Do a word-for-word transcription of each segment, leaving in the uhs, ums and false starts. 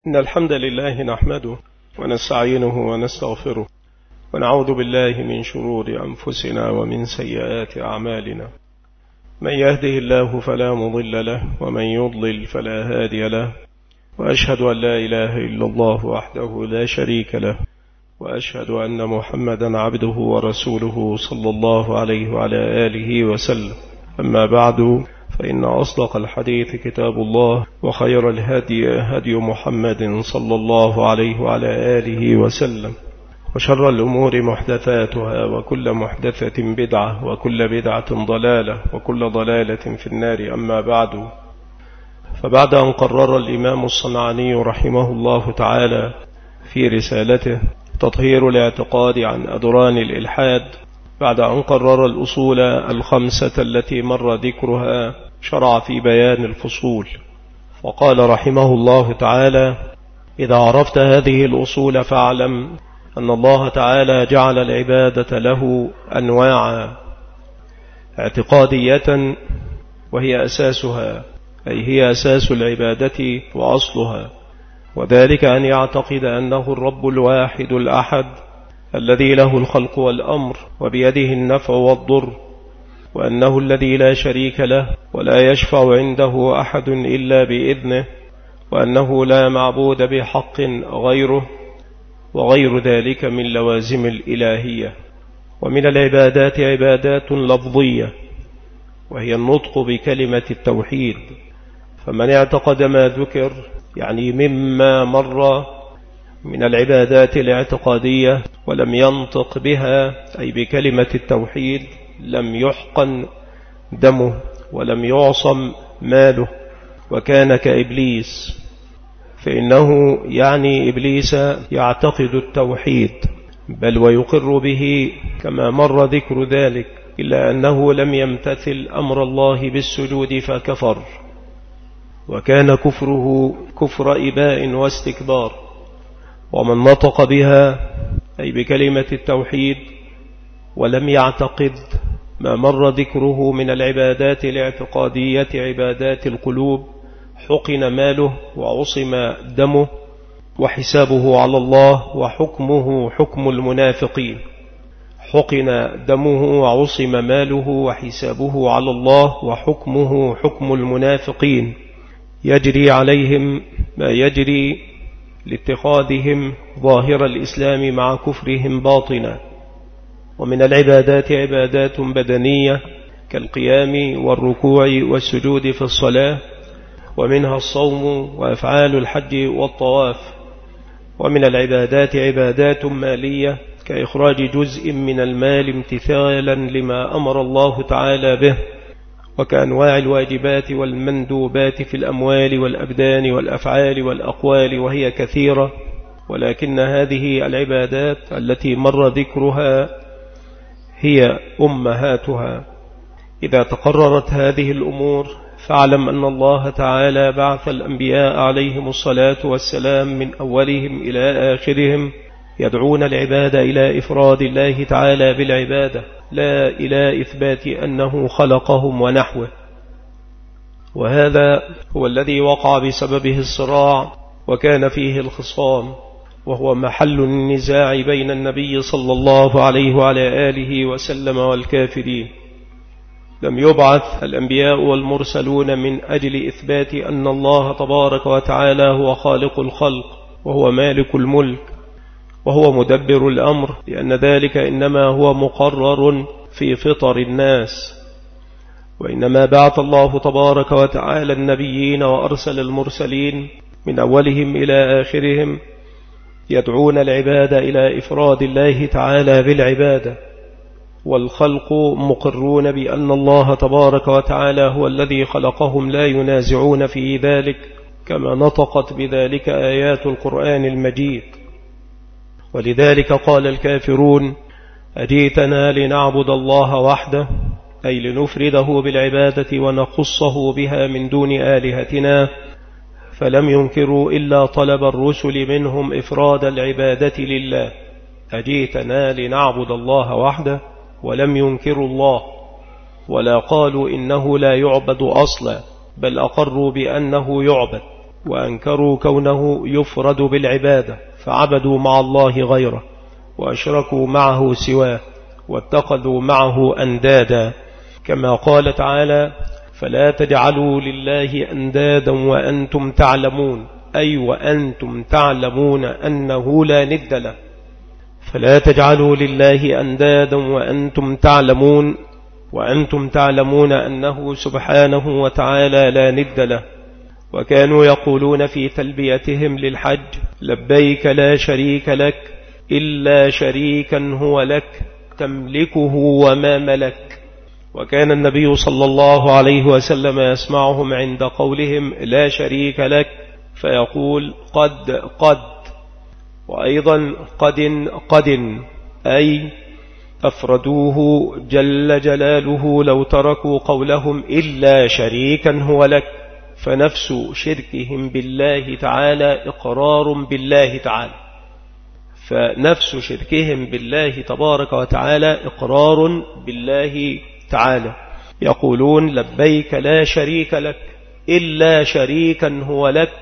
إن الحمد لله نحمده ونستعينه ونستغفره ونعوذ بالله من شرور أنفسنا ومن سيئات أعمالنا. من يهده الله فلا مضل له ومن يضلل فلا هادي له، وأشهد أن لا إله إلا الله وحده لا شريك له، وأشهد أن محمدا عبده ورسوله صلى الله عليه وعلى آله وسلم. أما بعد، فإن أصدق الحديث كتاب الله، وخير الهدي هدي محمد صلى الله عليه وعلى آله وسلم، وشر الأمور محدثاتها، وكل محدثة بدعة، وكل بدعة ضلالة، وكل ضلالة في النار. أما بعد، فبعد أن قرر الإمام الصنعاني رحمه الله تعالى في رسالته تطهير الاعتقاد عن أدران الإلحاد، بعد أن قرر الأصول الخمسة التي مر ذكرها، شرع في بيان الفصول، وقال رحمه الله تعالى: إذا عرفت هذه الأصول فاعلم أن الله تعالى جعل العبادة له أنواعا: اعتقادية وهي أساسها، أي هي أساس العبادة وأصلها، وذلك أن يعتقد أنه الرب الواحد الأحد الذي له الخلق والأمر وبيده النفع والضر، وأنه الذي لا شريك له ولا يشفع عنده أحد إلا بإذنه، وأنه لا معبود بحق غيره، وغير ذلك من لوازم الإلهية. ومن العبادات عبادات لفظية، وهي النطق بكلمة التوحيد، فمن اعتقد ما ذكر يعني مما مر من العبادات الاعتقادية ولم ينطق بها أي بكلمة التوحيد، لم يحقن دمه ولم يعصم ماله، وكان كإبليس، فإنه يعني إبليس يعتقد التوحيد بل ويقر به كما مر ذكر ذلك، إلا أنه لم يمتثل أمر الله بالسجود فكفر، وكان كفره كفر إباء واستكبار. ومن نطق بها أي بكلمة التوحيد ولم يعتقد ما مر ذكره من العبادات الاعتقادية عبادات القلوب، حقن ماله وعصم دمه، وحسابه على الله، وحكمه حكم المنافقين. حقن دمه وعصم ماله وحسابه على الله، وحكمه حكم المنافقين، يجري عليهم ما يجري لاتخاذهم ظاهر الإسلام مع كفرهم باطنا. ومن العبادات عبادات بدنية كالقيام والركوع والسجود في الصلاة، ومنها الصوم وأفعال الحج والطواف. ومن العبادات عبادات مالية كإخراج جزء من المال امتثالا لما أمر الله تعالى به، وكأنواع الواجبات والمندوبات في الأموال والأبدان والأفعال والأقوال، وهي كثيرة، ولكن هذه العبادات التي مر ذكرها هي أمهاتها. إذا تقررت هذه الأمور فاعلم أن الله تعالى بعث الأنبياء عليهم الصلاة والسلام من أولهم إلى آخرهم يدعون العبادة إلى إفراد الله تعالى بالعبادة، لا إلى إثبات أنه خلقهم ونحوه. وهذا هو الذي وقع بسببه الصراع وكان فيه الخصام، وهو محل النزاع بين النبي صلى الله عليه وعلى آله وسلم والكافرين. لم يبعث الأنبياء والمرسلون من أجل إثبات أن الله تبارك وتعالى هو خالق الخلق، وهو مالك الملك، وهو مدبر الأمر، لأن ذلك إنما هو مقرر في فطر الناس. وإنما بعث الله تبارك وتعالى النبيين وأرسل المرسلين من أولهم إلى آخرهم يدعون العبادة إلى إفراد الله تعالى بالعبادة، والخلق مقرون بأن الله تبارك وتعالى هو الذي خلقهم، لا ينازعون في ذلك، كما نطقت بذلك آيات القرآن المجيد. ولذلك قال الكافرون: أجيتنا لنعبد الله وحده، أي لنفرده بالعبادة ونخصه بها من دون آلهتنا، فلم ينكروا إلا طلب الرسل منهم إفراد العبادة لله. أجيتنا لنعبد الله وحده، ولم ينكروا الله، ولا قالوا إنه لا يعبد أصلا، بل أقروا بأنه يعبد، وأنكروا كونه يفرد بالعبادة فعبدوا مع الله غيره وأشركوا معه سواه واتخذوا معه أندادا، كما قال تعالى: فلا تجعلوا لله أندادا وأنتم تعلمون، أي وأنتم تعلمون أنه لا ند له. فلا تجعلوا لله أندادا وأنتم تعلمون، وأنتم تعلمون أنه سبحانه وتعالى لا ند له. وكانوا يقولون في تلبيتهم للحج: لبيك لا شريك لك إلا شريكا هو لك تملكه وما ملك. وكان النبي صلى الله عليه وسلم يسمعهم عند قولهم لا شريك لك فيقول: قد قد، وأيضا قد قد، أي أفردوه جل جلاله لو تركوا قولهم إلا شريكا هو لك. فنفس شركهم بالله تعالى إقرار بالله تعالى، فنفس شركهم بالله تبارك وتعالى إقرار بالله تعالى. يقولون: لبيك لا شريك لك إلا شريكا هو لك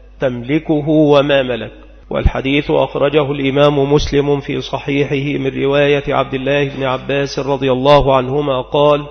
تملكه وما ملك. والحديث أخرجه الإمام مسلم في صحيحه من رواية عبد الله بن عباس رضي الله عنهما قال: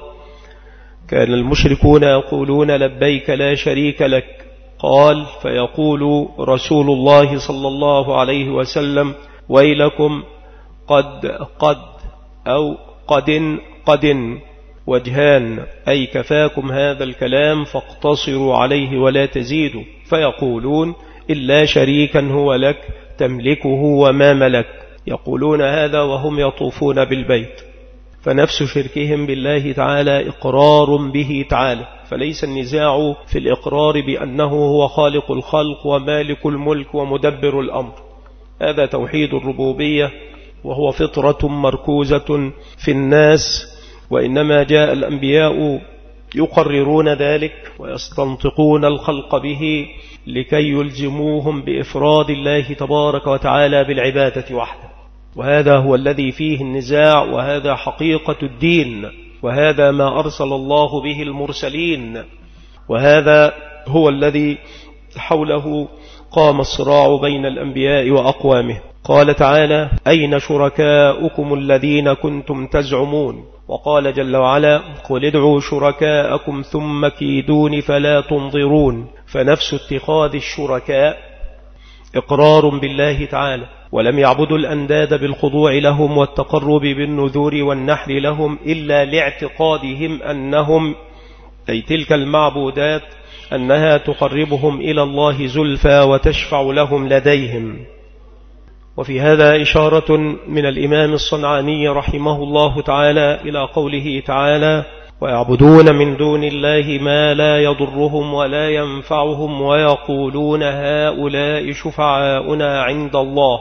كان المشركون يقولون لبيك لا شريك لك. قال: فيقول رسول الله صلى الله عليه وسلم: ويلكم، قد قد، أو قد قد، وجهان، أي كفاكم هذا الكلام فاقتصروا عليه ولا تزيدوا. فيقولون: إلا شريكا هو لك تملكه وما ملك. يقولون هذا وهم يطوفون بالبيت. فنفس شركهم بالله تعالى إقرار به تعالى، فليس النزاع في الإقرار بأنه هو خالق الخلق ومالك الملك ومدبر الأمر. هذا توحيد الربوبية، وهو فطرة مركوزة في الناس، وإنما جاء الأنبياء يقررون ذلك ويستنطقون الخلق به لكي يلزموهم بإفراد الله تبارك وتعالى بالعبادة وحده. وهذا هو الذي فيه النزاع، وهذا حقيقة الدين، وهذا ما أرسل الله به المرسلين، وهذا هو الذي حوله قام الصراع بين الأنبياء وأقوامه. قال تعالى: أين شركاؤكم الذين كنتم تزعمون؟ وقال جل وعلا: قل ادعوا شركاءكم ثم كيدون فلا تنظرون. فنفس اتخاذ الشركاء إقرار بالله تعالى، ولم يعبدوا الأنداد بالخضوع لهم والتقرب بالنذور والنحر لهم إلا لاعتقادهم أنهم، أي تلك المعبودات، أنها تقربهم إلى الله زلفى وتشفع لهم لديهم. وفي هذا إشارة من الإمام الصنعاني رحمه الله تعالى إلى قوله تعالى: ويعبدون من دون الله ما لا يضرهم ولا ينفعهم ويقولون هؤلاء شفعاؤنا عند الله.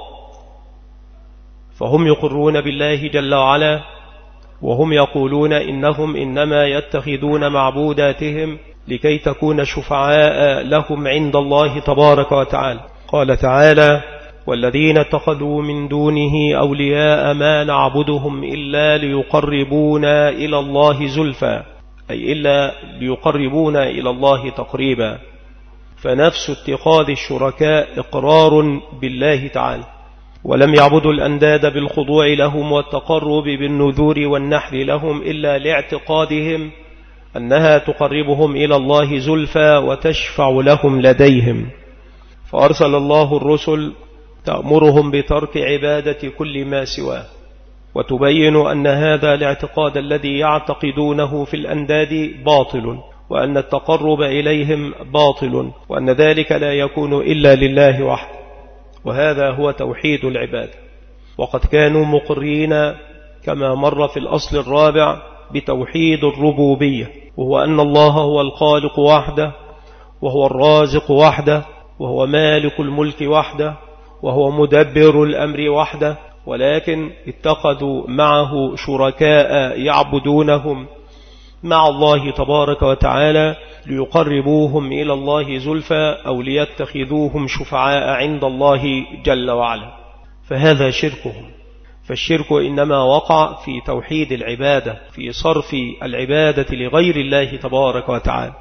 فهم يقرون بالله جل وعلا، وهم يقولون إنهم إنما يتخذون معبوداتهم لكي تكون شفعاء لهم عند الله تبارك وتعالى. قال تعالى: والذين اتخذوا من دونه أولياء ما نعبدهم إلا ليقربونا إلى الله زلفى، أي إلا ليقربونا إلى الله تقريبا. فنفس اتخاذ الشركاء إقرار بالله تعالى، ولم يعبدوا الأنداد بالخضوع لهم والتقرب بالنذور والنحر لهم إلا لاعتقادهم أنها تقربهم إلى الله زلفى وتشفع لهم لديهم. فأرسل الله الرسل تأمرهم بترك عبادة كل ما سواه، وتبين أن هذا الاعتقاد الذي يعتقدونه في الأنداد باطل، وأن التقرب إليهم باطل، وأن ذلك لا يكون إلا لله وحده. وهذا هو توحيد العبادة. وقد كانوا مقرين كما مر في الأصل الرابع بتوحيد الربوبية، وهو أن الله هو الخالق وحده، وهو الرازق وحده، وهو مالك الملك وحده، وهو مدبر الأمر وحده. ولكن اتخذوا معه شركاء يعبدونهم مع الله تبارك وتعالى ليقربوهم إلى الله زلفى، أو ليتخذوهم شفعاء عند الله جل وعلا. فهذا شركهم. فالشرك إنما وقع في توحيد العبادة، في صرف العبادة لغير الله تبارك وتعالى،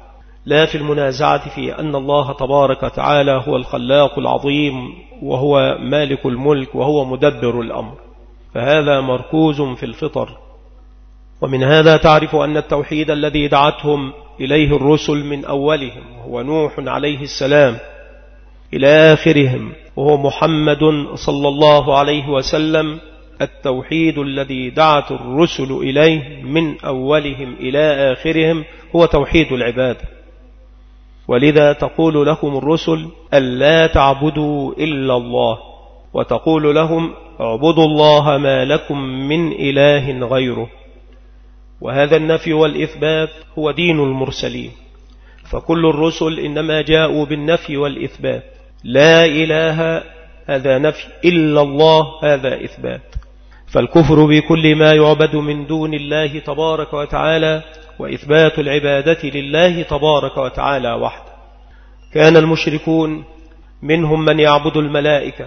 لا في المنازعة في أن الله تبارك وتعالى هو الخلاق العظيم وهو مالك الملك وهو مدبر الأمر، فهذا مركوز في الفطر. ومن هذا تعرف أن التوحيد الذي دعتهم إليه الرسل من أولهم هو نوح عليه السلام إلى آخرهم وهو محمد صلى الله عليه وسلم، التوحيد الذي دعت الرسل إليه من أولهم إلى آخرهم هو توحيد العبادة. ولذا تقول لهم الرسل ألا تعبدوا إلا الله، وتقول لهم اعبدوا الله ما لكم من إله غيره. وهذا النفي والإثبات هو دين المرسلين، فكل الرسل إنما جاءوا بالنفي والإثبات. لا إله هذا نفي، إلا الله هذا إثبات. فالكفر بكل ما يعبد من دون الله تبارك وتعالى وإثبات العبادة لله تبارك وتعالى وحده. كان المشركون منهم من يعبد الملائكة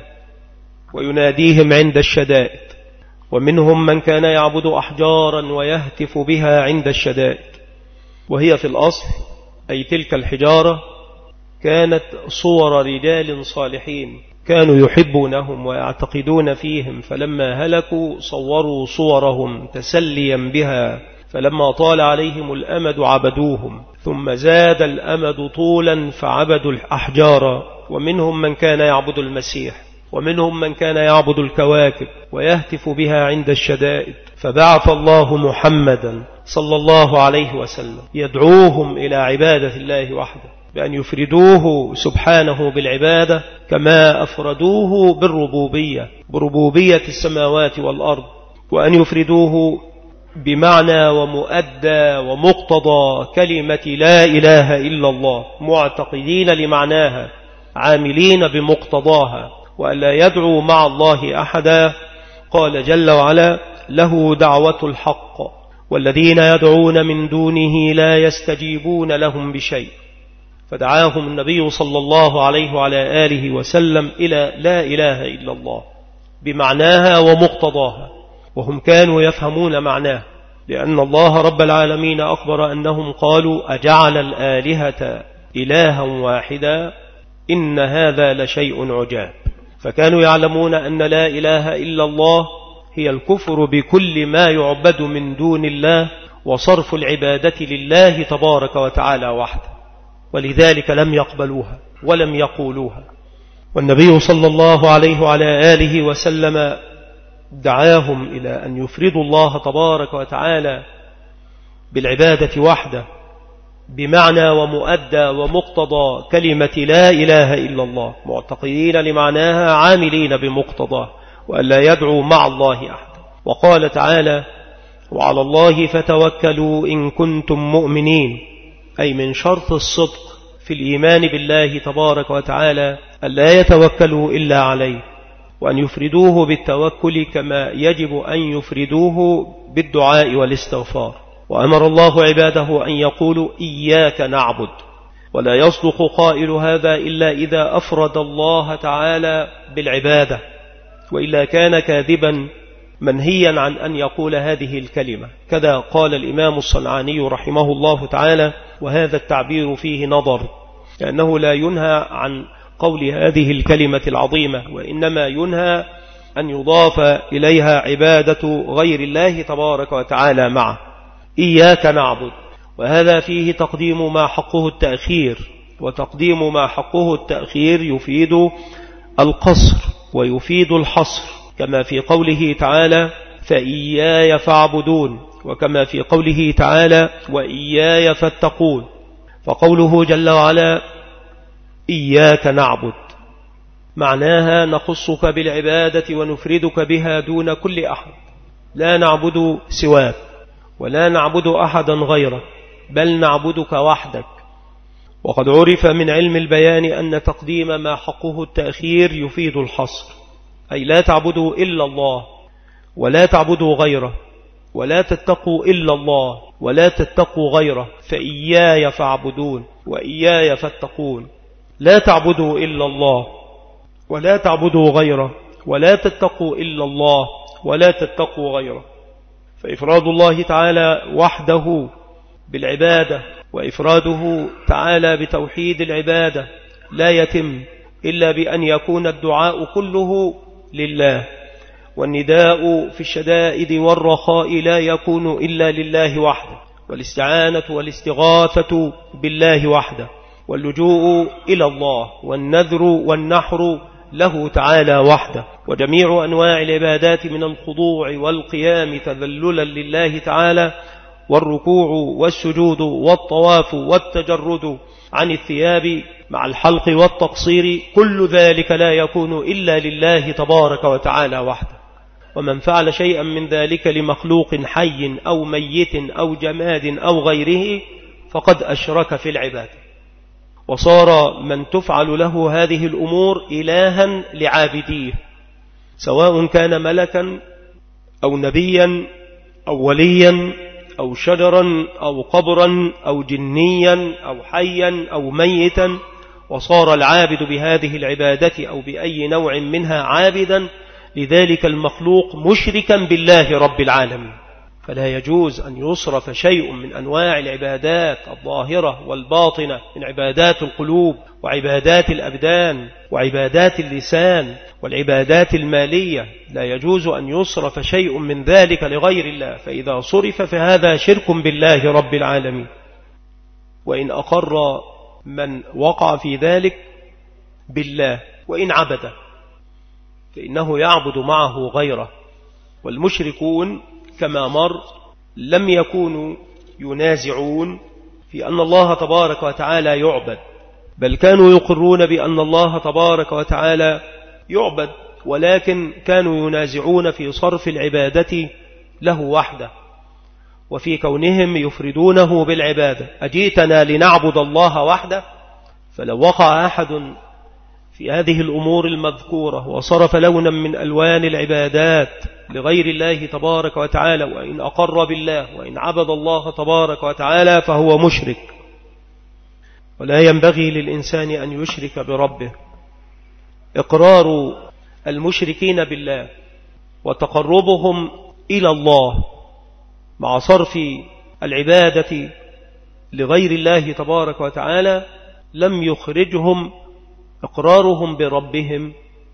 ويناديهم عند الشدائد، ومنهم من كان يعبد أحجارا ويهتف بها عند الشدائد، وهي في الأصل أي تلك الحجارة كانت صور رجال صالحين كانوا يحبونهم ويعتقدون فيهم، فلما هلكوا صوروا صورهم تسليا بها، فلما طال عليهم الأمد عبدوهم، ثم زاد الأمد طولا فعبدوا الأحجار. ومنهم من كان يعبد المسيح، ومنهم من كان يعبد الكواكب ويهتف بها عند الشدائد، فبعث الله محمدا صلى الله عليه وسلم يدعوهم إلى عبادة الله وحده، بأن يفردوه سبحانه بالعبادة كما أفردوه بالربوبية، بربوبية السماوات والأرض، وأن يفردوه بمعنى ومؤدى ومقتضى كلمة لا إله إلا الله، معتقدين لمعناها عاملين بمقتضاها، وألا يدعو مع الله أحدا. قال جل وعلا له دعوة الحق والذين يدعون من دونه لا يستجيبون لهم بشيء، فدعاهم النبي صلى الله عليه وعلى آله وسلم إلى لا إله إلا الله بمعناها ومقتضاها، وهم كانوا يفهمون معناه، لأن الله رب العالمين أخبر أنهم قالوا أجعل الآلهة إلها واحدا إن هذا لشيء عجاب. فكانوا يعلمون أن لا إله إلا الله هي الكفر بكل ما يعبد من دون الله وصرف العبادة لله تبارك وتعالى وحده، ولذلك لم يقبلوها ولم يقولوها. والنبي صلى الله عليه وعلى آله وسلم دعاهم إلى أن يفردوا الله تبارك وتعالى بالعبادة وحده بمعنى ومؤدى ومقتضى كلمة لا إله إلا الله، معتقدين لمعناها عاملين بمقتضاه، وألا يدعوا مع الله أحد. وقال تعالى وعلى الله فتوكلوا إن كنتم مؤمنين، أي من شرط الصدق في الإيمان بالله تبارك وتعالى ألا يتوكلوا إلا عليه، وأن يفردوه بالتوكل كما يجب أن يفردوه بالدعاء والاستغفار. وأمر الله عباده أن يقولوا إياك نعبد، ولا يصدق قائل هذا إلا إذا أفرد الله تعالى بالعبادة، وإلا كان كاذبا منهيا عن أن يقول هذه الكلمة. كذا قال الإمام الصنعاني رحمه الله تعالى، وهذا التعبير فيه نظر، لأنه لا ينهى عن قول هذه الكلمة العظيمة، وإنما ينهى أن يضاف إليها عبادة غير الله تبارك وتعالى معه. إياك نعبد، وهذا فيه تقديم ما حقه التأخير، وتقديم ما حقه التأخير يفيد القصر ويفيد الحصر، كما في قوله تعالى فإياي فاعبدون، وكما في قوله تعالى وإياي فاتقون. فقوله جل وعلا إياك نعبد معناها نخصك بالعبادة ونفردك بها دون كل أحد، لا نعبد سواك ولا نعبد أحدا غيرك، بل نعبدك وحدك. وقد عرف من علم البيان أن تقديم ما حقه التأخير يفيد الحصر، أي لا تعبدوا إلا الله ولا تعبدوا غيره، ولا تتقوا إلا الله ولا تتقوا غيره، فإياي فاعبدون وإياي فاتقون. لا تعبدوا إلا الله ولا تعبدوا غيره ولا تتقوا إلا الله ولا تتقوا غيره. فإفراد الله تعالى وحده بالعبادة وإفراده تعالى بتوحيد العبادة لا يتم إلا بأن يكون الدعاء كله لله، والنداء في الشدائد والرخاء لا يكون إلا لله وحده، والاستعانة والاستغاثة بالله وحده، واللجوء إلى الله والنذر والنحر له تعالى وحده، وجميع أنواع العبادات من الخضوع والقيام تذللا لله تعالى، والركوع والسجود والطواف والتجرد عن الثياب مع الحلق والتقصير، كل ذلك لا يكون إلا لله تبارك وتعالى وحده. ومن فعل شيئا من ذلك لمخلوق حي أو ميت أو جماد أو غيره فقد أشرك في العبادة، وصار من تفعل له هذه الأمور إلها لعابديه، سواء كان ملكا أو نبيا أو وليا أو شجرا أو قبرا أو جنيا أو حيا أو ميتا، وصار العابد بهذه العبادة أو بأي نوع منها عابدا لذلك المخلوق مشركا بالله رب العالمين. فلا يجوز أن يصرف شيء من أنواع العبادات الظاهرة والباطنة من عبادات القلوب وعبادات الأبدان وعبادات اللسان والعبادات المالية، لا يجوز أن يصرف شيء من ذلك لغير الله، فإذا صرف فهذا شرك بالله رب العالمين. وإن أقر من وقع في ذلك بالله وإن عبده فإنه يعبد معه غيره. والمشركون كما مر لم يكونوا ينازعون في أن الله تبارك وتعالى يعبد، بل كانوا يقرون بأن الله تبارك وتعالى يعبد، ولكن كانوا ينازعون في صرف العبادة له وحده وفي كونهم يفردونه بالعبادة. أجيتنا لنعبد الله وحده؟ فلو وقع أحد في هذه الأمور المذكورة وصرف لونا من ألوان العبادات لغير الله تبارك وتعالى، وإن أقر بالله وإن عبد الله تبارك وتعالى فهو مشرك. ولا ينبغي للإنسان أن يشرك بربه. إقرار المشركين بالله وتقربهم إلى الله مع صرف العبادة لغير الله تبارك وتعالى لم يخرجهم إقرارهم بربهم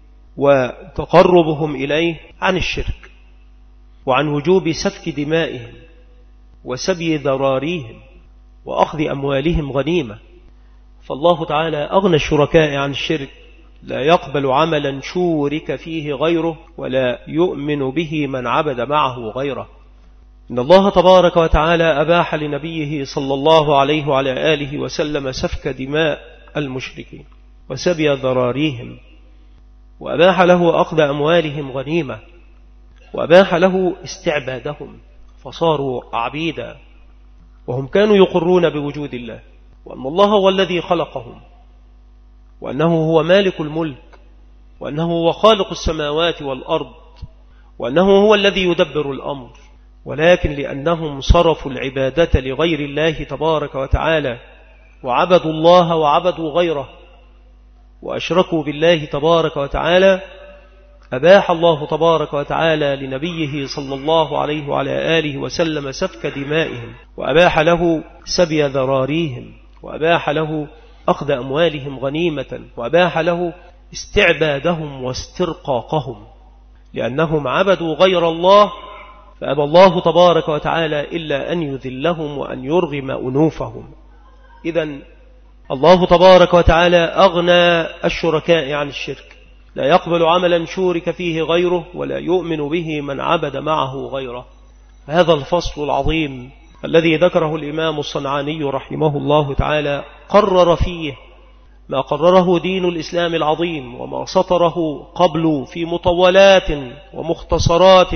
وتقربهم إليه عن الشرك وعن وجوب سفك دمائهم وسبي ذراريهم وأخذ أموالهم غنيمة. فالله تعالى أغنى الشركاء عن الشرك، لا يقبل عملا شورك فيه غيره ولا يؤمن به من عبد معه غيره. إن الله تبارك وتعالى أباح لنبيه صلى الله عليه وعلى آله وسلم سفك دماء المشركين وسبي ذراريهم، وأباح له أخذ أموالهم غنيمة، وأباح له استعبادهم فصاروا عبيدا، وهم كانوا يقرون بوجود الله وأن الله هو الذي خلقهم، وأنه هو مالك الملك، وأنه هو خالق السماوات والأرض، وأنه هو الذي يدبر الأمر. ولكن لأنهم صرفوا العبادة لغير الله تبارك وتعالى وعبدوا الله وعبدوا غيره وأشركوا بالله تبارك وتعالى، أباح الله تبارك وتعالى لنبيه صلى الله عليه وعلى آله وسلم سفك دمائهم، وأباح له سبي ذراريهم، وأباح له أخذ أموالهم غنيمة، وأباح له استعبادهم واسترقاقهم، لأنهم عبدوا غير الله، فأبى الله تبارك وتعالى إلا أن يذلهم وأن يرغم أنوفهم. إذن الله تبارك وتعالى أغنى الشركاء عن الشرك، لا يقبل عملا شورك فيه غيره ولا يؤمن به من عبد معه غيره. هذا الفصل العظيم الذي ذكره الإمام الصنعاني رحمه الله تعالى قرر فيه ما قرره دين الإسلام العظيم وما سطره قبل في مطولات ومختصرات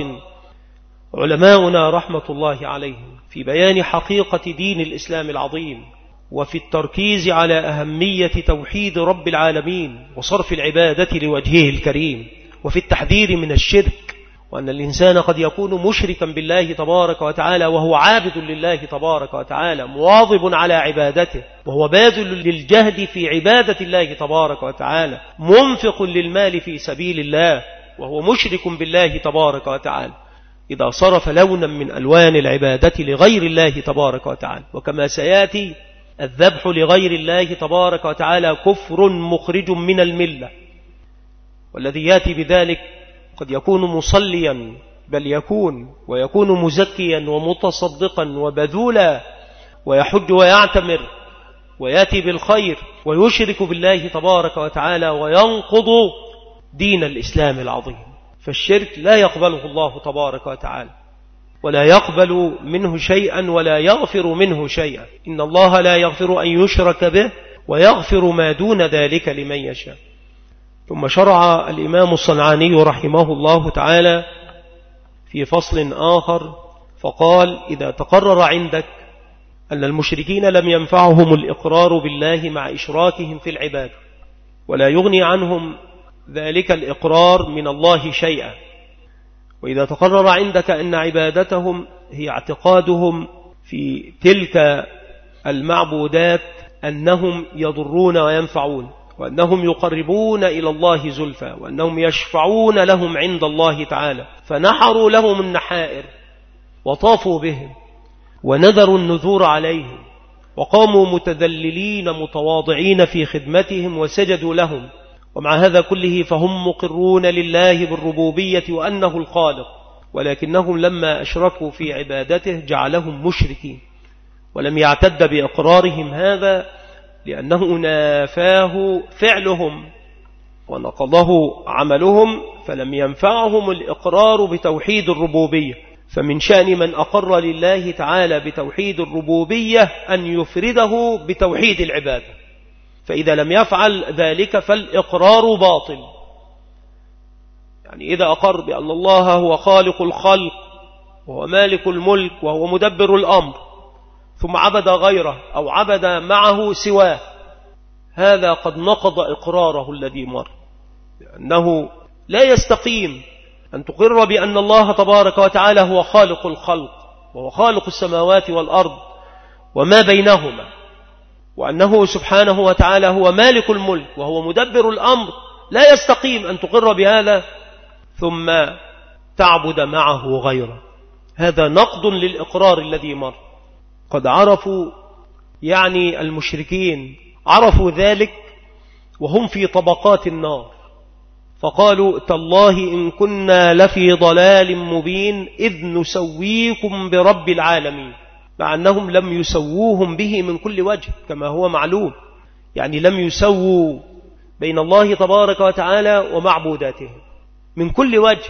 علماؤنا رحمة الله عليهم في بيان حقيقة دين الإسلام العظيم، وفي التركيز على أهمية توحيد رب العالمين وصرف العبادة لوجهه الكريم، وفي التحذير من الشرك، وأن الإنسان قد يكون مشركا بالله تبارك وتعالى وهو عابد لله تبارك وتعالى مواظب على عبادته، وهو باذل للجهد في عبادة الله تبارك وتعالى، منفق للمال في سبيل الله وهو مشرك بالله تبارك وتعالى إذا صرف لونا من ألوان العبادة لغير الله تبارك وتعالى. وكما سيأتي الذبح لغير الله تبارك وتعالى كفر مخرج من الملة، والذي يأتي بذلك قد يكون مصليا، بل يكون ويكون مزكيا ومتصدقا وبذولا ويحج ويعتمر ويأتي بالخير ويشرك بالله تبارك وتعالى وينقض دين الإسلام العظيم. فالشرك لا يقبله الله تبارك وتعالى، ولا يقبل منه شيئا ولا يغفر منه شيئا. إن الله لا يغفر أن يشرك به ويغفر ما دون ذلك لمن يشاء. ثم شرع الإمام الصنعاني رحمه الله تعالى في فصل آخر فقال: إذا تقرر عندك أن المشركين لم ينفعهم الإقرار بالله مع إشراكهم في العبادة، ولا يغني عنهم ذلك الإقرار من الله شيئا، وإذا تقرر عندك أن عبادتهم هي اعتقادهم في تلك المعبودات أنهم يضرون وينفعون، وأنهم يقربون إلى الله زلفى، وأنهم يشفعون لهم عند الله تعالى، فنحروا لهم النحائر وطافوا بهم ونذروا النذور عليهم وقاموا متذللين متواضعين في خدمتهم وسجدوا لهم، ومع هذا كله فهم مقرون لله بالربوبية وأنه الخالق، ولكنهم لما أشركوا في عبادته جعلهم مشركين، ولم يعتد بإقرارهم هذا لأنه نافاه فعلهم ونقضه عملهم، فلم ينفعهم الإقرار بتوحيد الربوبية. فمن شأن من أقر لله تعالى بتوحيد الربوبية أن يفرده بتوحيد العبادة، فإذا لم يفعل ذلك فالإقرار باطل. يعني إذا أقر بأن الله هو خالق الخلق وهو مالك الملك وهو مدبر الأمر، ثم عبد غيره أو عبد معه سواه، هذا قد نقض إقراره الذي مر، لأنه لا يستقيم أن تقر بأن الله تبارك وتعالى هو خالق الخلق وهو خالق السماوات والأرض وما بينهما، وأنه سبحانه وتعالى هو مالك الملك وهو مدبر الأمر. لا يستقيم أن تقر بهذا ثم تعبد معه غيره، هذا نقض للإقرار الذي مر. قد عرفوا، يعني المشركين عرفوا ذلك وهم في طبقات النار، فقالوا: تالله إن كنا لفي ضلال مبين إذ نسويكم برب العالمين، مع أنهم لم يسووهم به من كل وجه كما هو معلوم، يعني لم يسووا بين الله تبارك وتعالى ومعبوداته من كل وجه،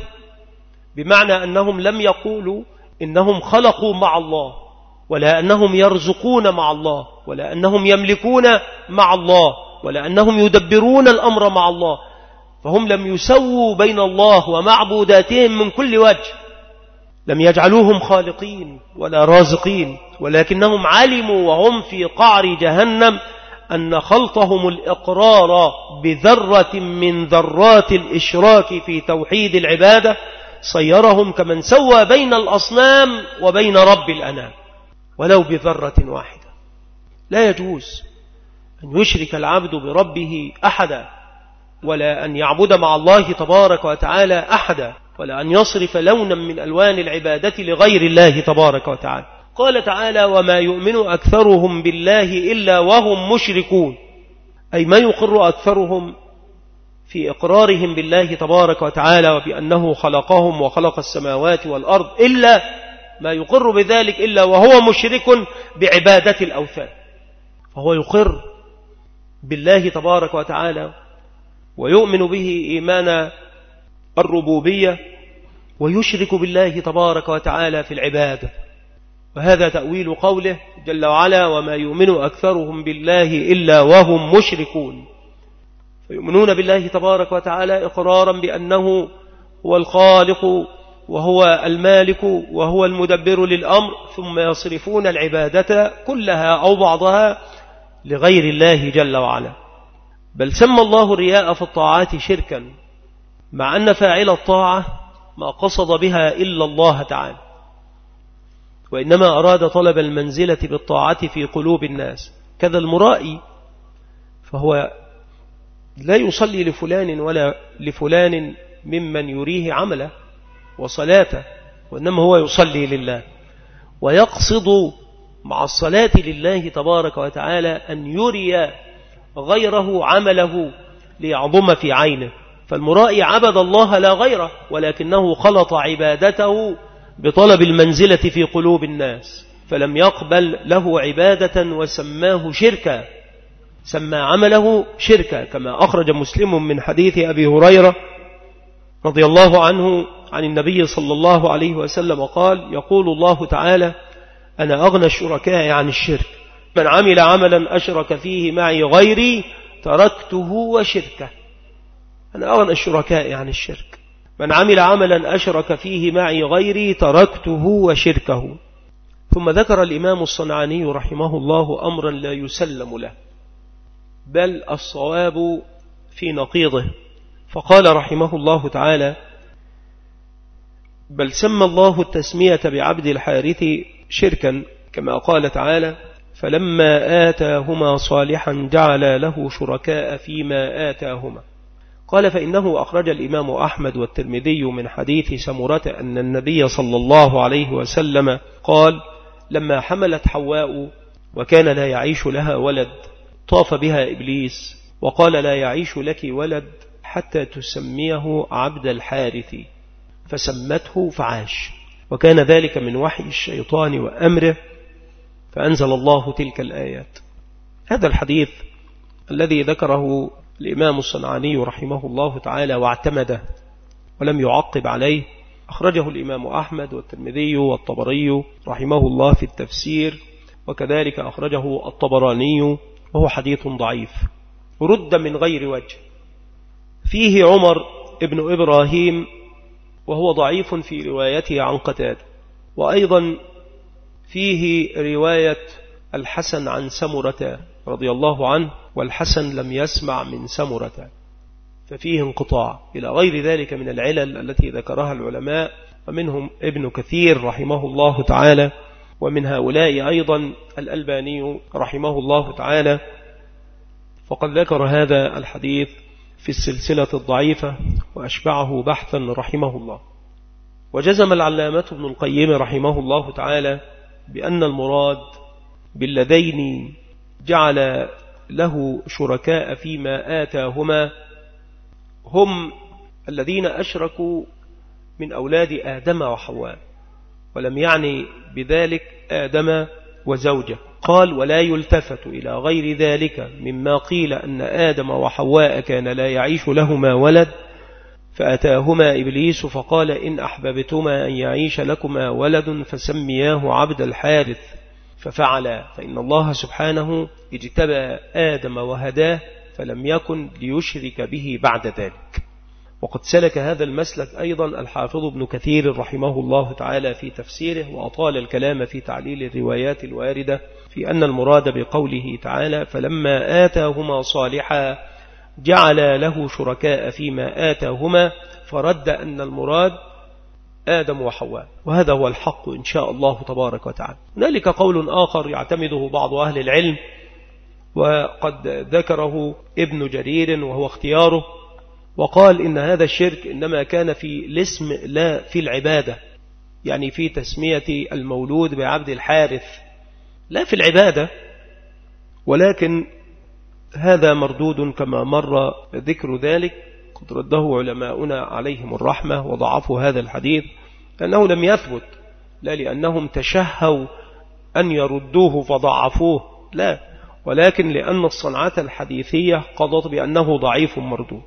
بمعنى أنهم لم يقولوا إنهم خلقوا مع الله، ولا أنهم يرزقون مع الله، ولا أنهم يملكون مع الله، ولا أنهم يدبرون الأمر مع الله، فهم لم يسووا بين الله ومعبوداتهم من كل وجه، لم يجعلوهم خالقين ولا رازقين، ولكنهم علموا وهم في قعر جهنم أن خلطهم الإقرار بذرة من ذرات الإشراك في توحيد العبادة صيرهم كمن سوى بين الأصنام وبين رب الأنام ولو بذرة واحدة. لا يجوز أن يشرك العبد بربه أحدا، ولا أن يعبد مع الله تبارك وتعالى أحدا، ولا أن يصرف لونا من ألوان العبادة لغير الله تبارك وتعالى. قال تعالى: وما يؤمن أكثرهم بالله إلا وهم مشركون، أي ما يقر أكثرهم في إقرارهم بالله تبارك وتعالى وبأنه خلقهم وخلق السماوات والأرض، إلا ما يقر بذلك إلا وهو مشرك بعبادة الأوثان. فهو يقر بالله تبارك وتعالى ويؤمن به إيمان الربوبية، ويشرك بالله تبارك وتعالى في العبادة، وهذا تأويل قوله جل وعلا: وما يؤمن أكثرهم بالله إلا وهم مشركون. فيؤمنون بالله تبارك وتعالى إقرارا بأنه هو الخالق وهو المالك وهو المدبر للأمر، ثم يصرفون العبادة كلها أو بعضها لغير الله جل وعلا. بل سمى الله الرياء في الطاعات شركا، مع أن فاعل الطاعة ما قصد بها إلا الله تعالى، وإنما أراد طلب المنزلة بالطاعة في قلوب الناس. كذا المرائي، فهو لا يصلي لفلان ولا لفلان ممن يريه عمله وصلاته، وإنما هو يصلي لله ويقصد مع الصلاة لله تبارك وتعالى أن يري غيره عمله ليعظم في عينه. فالمرائي عبد الله لا غيره، ولكنه خلط عبادته بطلب المنزلة في قلوب الناس، فلم يقبل له عبادة وسماه شركا، سمى عمله شركا، كما أخرج مسلم من حديث أبي هريرة رضي الله عنه عن النبي صلى الله عليه وسلم قال: يقول الله تعالى: أنا أغنى الشركاء عن الشرك، من عمل عملا أشرك فيه معي غيري تركته وشركه. أنا أغنى الشركاء عن الشرك، من عمل عملا أشرك فيه معي غيري تركته وشركه. ثم ذكر الإمام الصنعاني رحمه الله أمرا لا يسلم له، بل الصواب في نقيضه، فقال رحمه الله تعالى: بل سمى الله التسمية بعبد الحارث شركا، كما قال تعالى: فلما آتاهما صالحا جعل له شركاء فيما آتاهما. قال: فإنه أخرج الإمام أحمد والترمذي من حديث سمرة أن النبي صلى الله عليه وسلم قال: لما حملت حواء وكان لا يعيش لها ولد طاف بها إبليس وقال: لا يعيش لك ولد حتى تسميه عبد الحارث، فسمته فعاش، وكان ذلك من وحي الشيطان وأمره، فأنزل الله تلك الآيات. هذا الحديث الذي ذكره الإمام الصنعاني رحمه الله تعالى واعتمده ولم يعقب عليه، أخرجه الإمام أحمد والترمذي والطبري رحمه الله في التفسير، وكذلك أخرجه الطبراني، وهو حديث ضعيف رد من غير وجه. فيه عمر ابن إبراهيم وهو ضعيف في روايته عن قتادة، وأيضا فيه رواية الحسن عن سمرة رضي الله عنه، والحسن لم يسمع من سمرة، ففيه انقطاع، إلى غير ذلك من العلل التي ذكرها العلماء، ومنهم ابن كثير رحمه الله تعالى، ومن هؤلاء أيضا الألباني رحمه الله تعالى، فقد ذكر هذا الحديث في السلسلة الضعيفة وأشبعه بحثا رحمه الله. وجزم العلامة ابن القيم رحمه الله تعالى بأن المراد بالذين جعل له شركاء فيما آتاهما هم الذين أشركوا من أولاد آدم وحواء، ولم يعني بذلك آدم وزوجه. قال: ولا يلتفت إلى غير ذلك مما قيل أن آدم وحواء كان لا يعيش لهما ولد، فأتاهما إبليس فقال: إن أحببتما أن يعيش لكما ولد فسمياه عبد الحارث، ففعلا، فإن الله سبحانه اجتبى آدم وهداه، فلم يكن ليشرك به بعد ذلك. وقد سلك هذا المسلك أيضا الحافظ ابن كثير رحمه الله تعالى في تفسيره، وأطال الكلام في تعليل الروايات الواردة في أن المراد بقوله تعالى: فلما آتاهما صالحا جعل له شركاء فيما آتاهما، فرد أن المراد آدم وحواء، وهذا هو الحق إن شاء الله تبارك وتعالى. هنالك قول آخر يعتمده بعض أهل العلم، وقد ذكره ابن جرير وهو اختياره، وقال إن هذا الشرك إنما كان في الاسم لا في العبادة، يعني في تسمية المولود بعبد الحارث لا في العبادة، ولكن هذا مردود كما مر ذكر ذلك، قد رده علماؤنا عليهم الرحمة وضعفوا هذا الحديث، لأنه لم يثبت، لا لأنهم تشهوا أن يردوه فضعفوه، لا، ولكن لأن الصنعة الحديثية قضت بأنه ضعيف مردود.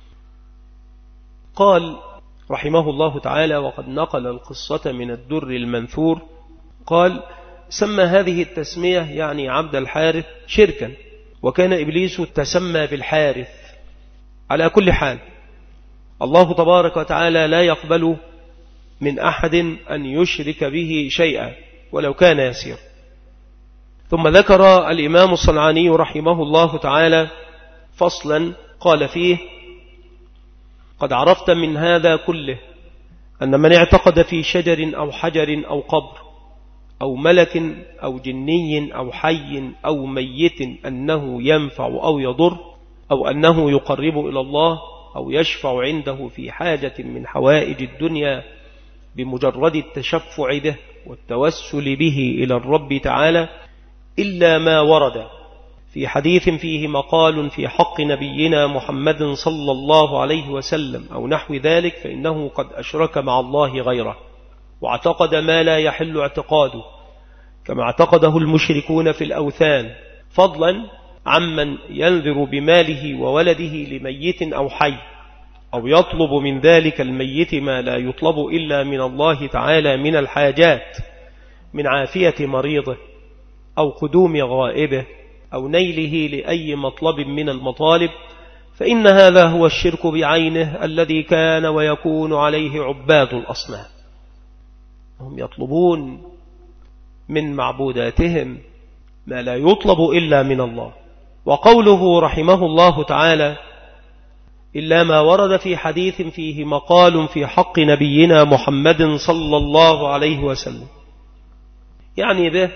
قال رحمه الله تعالى: وقد نقل القصة من الدر المنثور، قال: سمى هذه التسمية يعني عبد الحارث شركا، وكان إبليس تسمى بالحارث. على كل حال الله تبارك وتعالى لا يقبل من أحد أن يشرك به شيئا ولو كان يسير. ثم ذكر الإمام الصنعاني رحمه الله تعالى فصلا قال فيه: قد عرفت من هذا كله أن من اعتقد في شجر أو حجر أو قبر أو ملك أو جني أو حي أو ميت أنه ينفع أو يضر، أو أنه يقرب إلى الله، أو يشفع عنده في حاجة من حوائج الدنيا بمجرد التشفع به والتوسل به إلى الرب تعالى إلا ما ورد في حديث فيه مقال في حق نبينا محمد صلى الله عليه وسلم أو نحو ذلك، فإنه قد أشرك مع الله غيره واعتقد ما لا يحل اعتقاده كما اعتقده المشركون في الأوثان، فضلا عمن ينذر بماله وولده لميت أو حي، أو يطلب من ذلك الميت ما لا يطلب إلا من الله تعالى من الحاجات، من عافية مريضه أو قدوم غائبه أو نيله لأي مطلب من المطالب، فإن هذا هو الشرك بعينه الذي كان ويكون عليه عباد الأصنام. هم يطلبون من معبوداتهم ما لا يطلب إلا من الله. وقوله رحمه الله تعالى إلا ما ورد في حديث فيه مقال في حق نبينا محمد صلى الله عليه وسلم، يعني به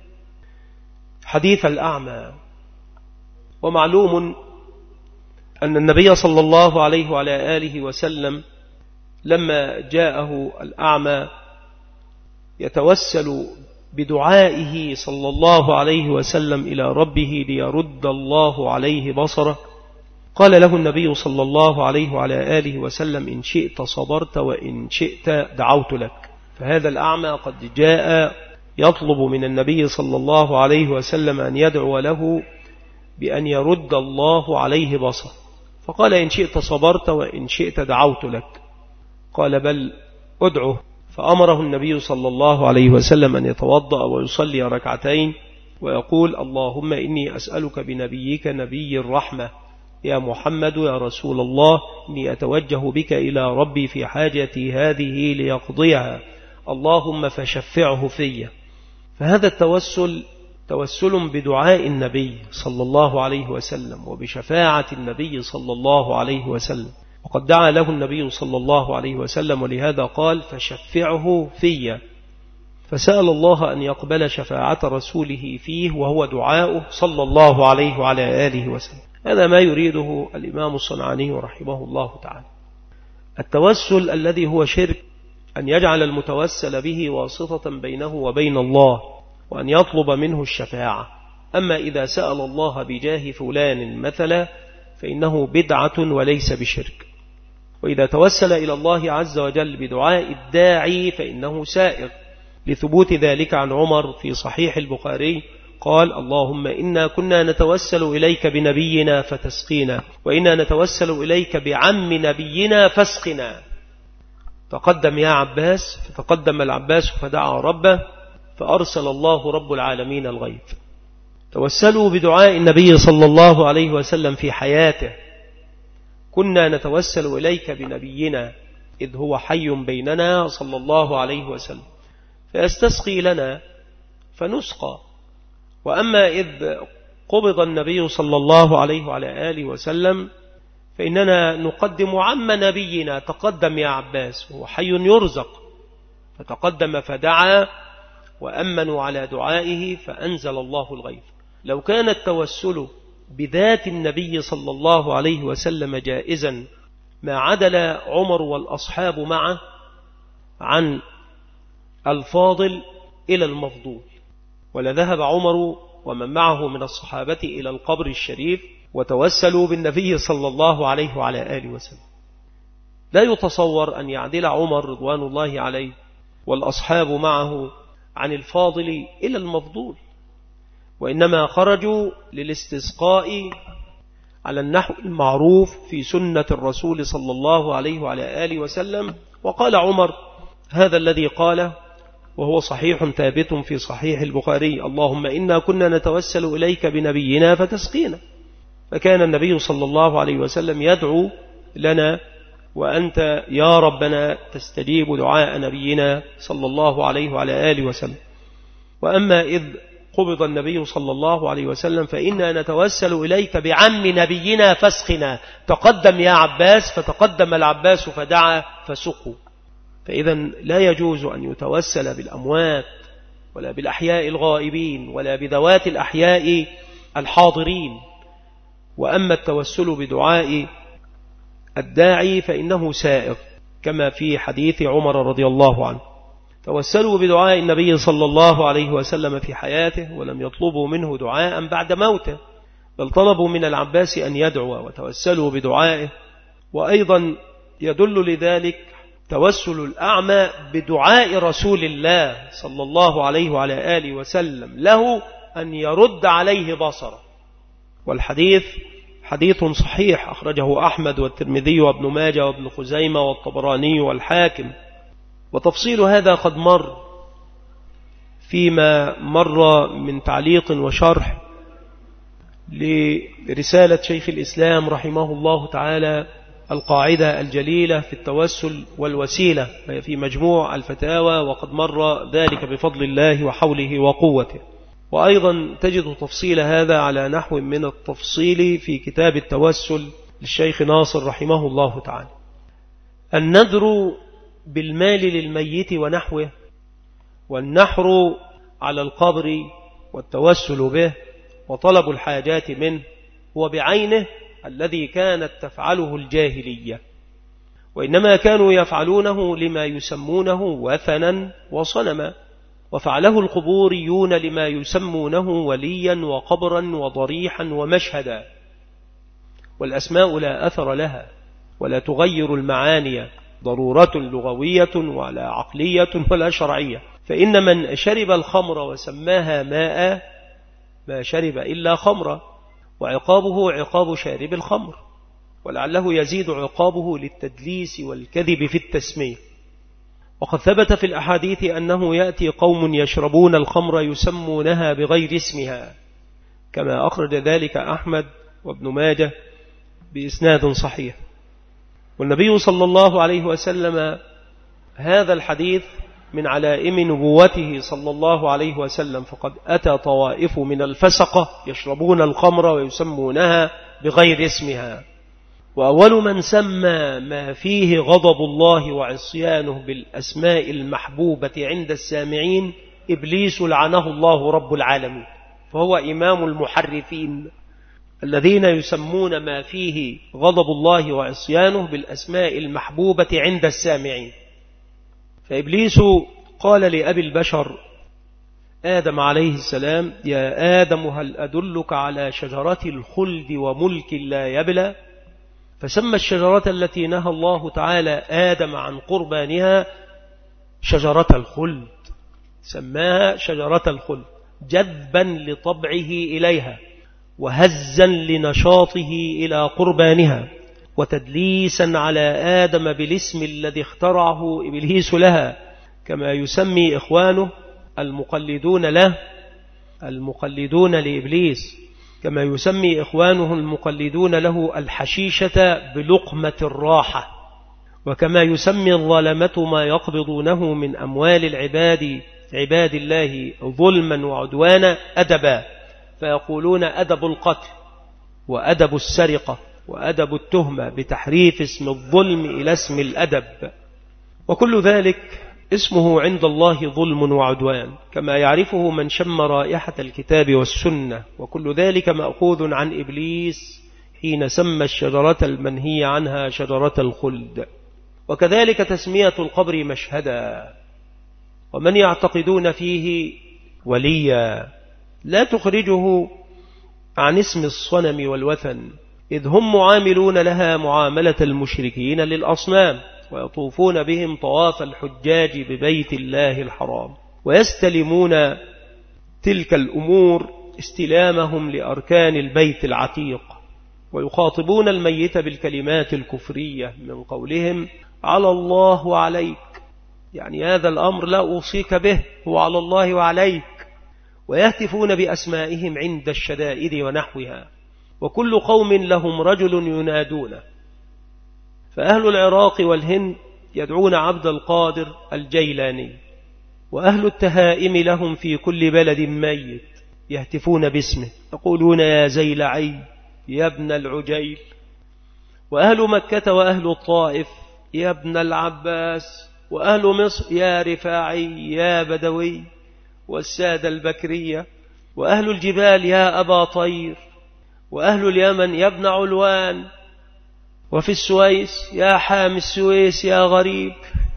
حديث الأعمى. ومعلوم أن النبي صلى الله عليه وعلى آله وسلم لما جاءه الأعمى يتوسل بدعائه صلى الله عليه وسلم إلى ربه ليرد الله عليه بصره، قال له النبي صلى الله عليه وعلى آله وسلم إن شئت صبرت وإن شئت دعوت لك. فهذا الأعمى قد جاء يطلب من النبي صلى الله عليه وسلم أن يدعو له بأن يرد الله عليه بصره، فقال إن شئت صبرت وإن شئت دعوت لك. قال بل أدعه، فأمره النبي صلى الله عليه وسلم أن يتوضأ ويصلي ركعتين ويقول اللهم إني أسألك بنبيك نبي الرحمة يا محمد يا رسول الله إني أتوجه بك إلى ربي في حاجتي هذه ليقضيها، اللهم فشفعه في. فهذا التوسل توسل بدعاء النبي صلى الله عليه وسلم وبشفاعة النبي صلى الله عليه وسلم، وقد دعا له النبي صلى الله عليه وسلم، ولهذا قال فشفعه في، فسأل الله أن يقبل شفاعة رسوله فيه وهو دعاؤه صلى الله عليه وعلى آله وسلم. هذا ما يريده الإمام الصنعاني رحمه الله تعالى. التوسل الذي هو شرك أن يجعل المتوسل به واسطة بينه وبين الله وأن يطلب منه الشفاعة. أما إذا سأل الله بجاه فلان مثلا فإنه بدعة وليس بشرك. وإذا توسل إلى الله عز وجل بدعاء الداعي فإنه سائغ، لثبوت ذلك عن عمر في صحيح البخاري قال اللهم إنا كنا نتوسل إليك بنبينا فتسقينا، وإنا نتوسل إليك بعم نبينا فاسقنا. تقدم يا عباس، فتقدم العباس فدعا ربه فأرسل الله رب العالمين الغيث. توسلوا بدعاء النبي صلى الله عليه وسلم في حياته، كنا نتوسل إليك بنبينا إذ هو حي بيننا صلى الله عليه وسلم فيستسقي لنا فنسقى. وأما إذ قبض النبي صلى الله عليه وعلى آله وسلم فإننا نقدم عم نبينا، تقدم يا عباس وهو حي يرزق، فتقدم فدعا وأمنوا على دعائه فأنزل الله الغيث. لو كان التوسل بذات النبي صلى الله عليه وسلم جائزا ما عدل عمر والأصحاب معه عن الفاضل إلى المفضول، ولذهب عمر ومن معه من الصحابة إلى القبر الشريف وتوسلوا بالنبي صلى الله عليه وعلى آله وسلم. لا يتصور أن يعدل عمر رضوان الله عليه والأصحاب معه عن الفاضل إلى المفضول، وإنما خرجوا للاستسقاء على النحو المعروف في سنة الرسول صلى الله عليه وعلى آله وسلم. وقال عمر هذا الذي قاله وهو صحيح ثابت في صحيح البخاري اللهم إنا كنا نتوسل إليك بنبينا فتسقينا. فكان النبي صلى الله عليه وسلم يدعو لنا وأنت يا ربنا تستجيب دعاء نبينا صلى الله عليه وعلى آله وسلم. وأما إذ قبض النبي صلى الله عليه وسلم فإنا نتوسل إليك بعم نبينا فاسقنا، تقدم يا عباس، فتقدم العباس فدعا فسقوا. فإذا لا يجوز أن يتوسل بالأموات ولا بالأحياء الغائبين ولا بذوات الأحياء الحاضرين. وأما التوسل بدعاء الداعي فإنه سائغ، كما في حديث عمر رضي الله عنه. توسلوا بدعاء النبي صلى الله عليه وسلم في حياته، ولم يطلبوا منه دعاء بعد موته، بل طلبوا من العباس أن يدعو وتوسلوا بدعائه. وأيضا يدل لذلك توسل الأعمى بدعاء رسول الله صلى الله عليه وعلى آله وسلم له أن يرد عليه بصره. والحديث حديث صحيح أخرجه أحمد والترمذي وابن ماجه وابن خزيمة والطبراني والحاكم. وتفصيل هذا قد مر فيما مر من تعليق وشرح لرسالة شيخ الإسلام رحمه الله تعالى القاعدة الجليلة في التوسل والوسيلة في مجموع الفتاوى، وقد مر ذلك بفضل الله وحوله وقوته. وأيضا تجد تفصيل هذا على نحو من التفصيل في كتاب التوسل للشيخ ناصر رحمه الله تعالى. النذر بالمال للميت ونحوه، والنحر على القبر والتوسل به وطلب الحاجات منه هو بعينه الذي كانت تفعله الجاهلية، وإنما كانوا يفعلونه لما يسمونه وثنا وصنما، وفعله القبوريون لما يسمونه وليا وقبرا وضريحا ومشهدا. والأسماء لا أثر لها ولا تغير المعاني، ضرورة لغوية ولا عقلية ولا شرعية. فإن من شرب الخمر وسماها ماء ما شرب إلا خمرا، وعقابه عقاب شارب الخمر، ولعله يزيد عقابه للتدليس والكذب في التسمية. وقد ثبت في الأحاديث أنه يأتي قوم يشربون الخمر يسمونها بغير اسمها، كما أخرج ذلك أحمد وابن ماجه بإسناد صحيح. والنبي صلى الله عليه وسلم هذا الحديث من علائم نبوته صلى الله عليه وسلم، فقد أتى طوائف من الفسقة يشربون الخمر ويسمونها بغير اسمها. وأول من سمى ما فيه غضب الله وعصيانه بالأسماء المحبوبة عند السامعين إبليس لعنه الله رب العالمين، فهو إمام المحرفين الذين يسمون ما فيه غضب الله وعصيانه بالأسماء المحبوبة عند السامعين. فإبليس قال لأبي البشر آدم عليه السلام: يا آدم هل أدلك على شجرة الخلد وملك لا يبلى؟ فسمى الشجرة التي نهى الله تعالى آدم عن قربانها شجرة الخلد، سماها شجرة الخلد جذبا لطبعه إليها وهزا لنشاطه إلى قربانها، وتدليسا على آدم بالاسم الذي اخترعه إبليس لها، كما يسمي إخوانه المقلدون له المقلدون لإبليس كما يسمي إخوانه المقلدون له الحشيشة بلقمة الراحة، وكما يسمي الظلمة ما يقبضونه من أموال العباد عباد الله ظلما وعدوانا أدبا، فيقولون أدب القتل وأدب السرقة وأدب التهمة بتحريف اسم الظلم إلى اسم الأدب، وكل ذلك اسمه عند الله ظلم وعدوان، كما يعرفه من شم رائحة الكتاب والسنة. وكل ذلك مأخوذ عن إبليس حين سمى الشجرة المنهي عنها شجرة الخلد. وكذلك تسمية القبر مشهدا، ومن يعتقدون فيه وليا لا تخرجه عن اسم الصنم والوثن، إذ هم معاملون لها معاملة المشركين للأصنام، ويطوفون بهم طواف الحجاج ببيت الله الحرام، ويستلمون تلك الأمور استلامهم لأركان البيت العتيق، ويخاطبون الميت بالكلمات الكفرية من قولهم على الله وعليك، يعني هذا الأمر لا أوصيك به، هو على الله وعليك، ويهتفون بأسمائهم عند الشدائد ونحوها. وكل قوم لهم رجل ينادونه، فأهل العراق والهند يدعون عبد القادر الجيلاني، وأهل التهائم لهم في كل بلد ميت يهتفون باسمه، يقولون يا زيلعي يا ابن العجيل. وأهل مكة وأهل الطائف يا ابن العباس، وأهل مصر يا رفاعي يا بدوي، والسادة البكرية، وأهل الجبال يا أبا طير، وأهل اليمن يا ابن علوان، وفي السويس يا حام السويس يا غريب.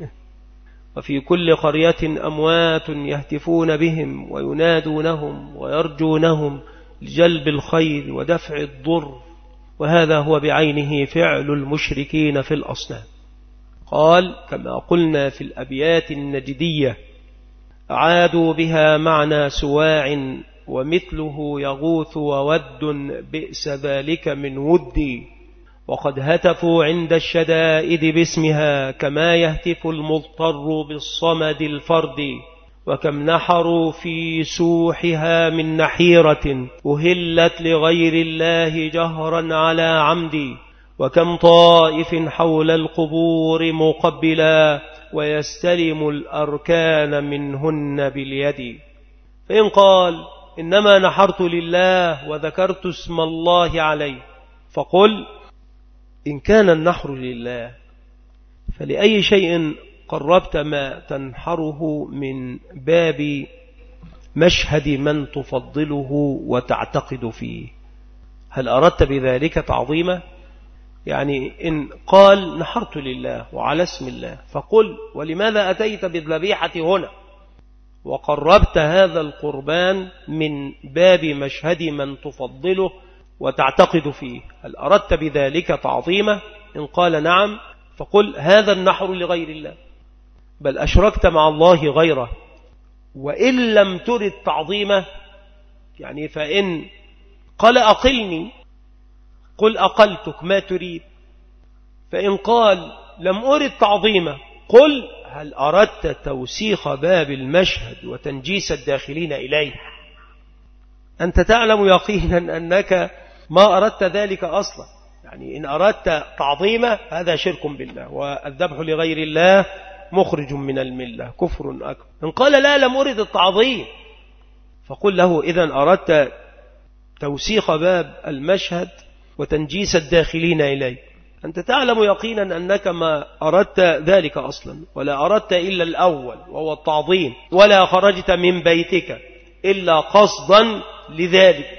وفي كل قرية أموات يهتفون بهم وينادونهم ويرجونهم لجلب الخير ودفع الضر، وهذا هو بعينه فعل المشركين في الأصنام. قال كما قلنا في الأبيات النجدية: عادوا بها معنى سواع ومثله يغوث وود بئس ذلك من ودي، وقد هتفوا عند الشدائد باسمها كما يهتف المضطر بالصمد الفرد، وكم نحروا في سوحها من نحيرة أهلت لغير الله جهرا على عمد، وكم طائف حول القبور مقبلا ويستلم الأركان منهن باليد. فإن قال إنما نحرت لله وذكرت اسم الله عليه، فقل إن كان النحر لله فلأي شيء قربت ما تنحره من باب مشهد من تفضله وتعتقد فيه؟ هل أردت بذلك تعظيمه؟ يعني إن قال نحرت لله وعلى اسم الله، فقل ولماذا أتيت بالذبيحة هنا وقربت هذا القربان من باب مشهد من تفضله وتعتقد فيه؟ هل أردت بذلك تعظيمه؟ إن قال نعم، فقل هذا النحر لغير الله، بل أشركت مع الله غيره. وإن لم ترد تعظيمه، يعني فإن قال أقلني قل أقلتك ما تريد. فإن قال لم أرد تعظيمه، قل هل أردت توسيخ باب المشهد وتنجيس الداخلين إليه؟ أنت تعلم يقينا أنك ما أردت ذلك أصلا. يعني إن أردت تعظيمه هذا شرك بالله، والذبح لغير الله مخرج من الملة، كفر أكبر. إن قال لا لم أرد التعظيم، فقل له إذن أردت توسيخ باب المشهد وتنجيس الداخلين إليه. أنت تعلم يقينا أنك ما أردت ذلك أصلا، ولا أردت إلا الأول وهو التعظيم، ولا خرجت من بيتك إلا قصدا لذلك،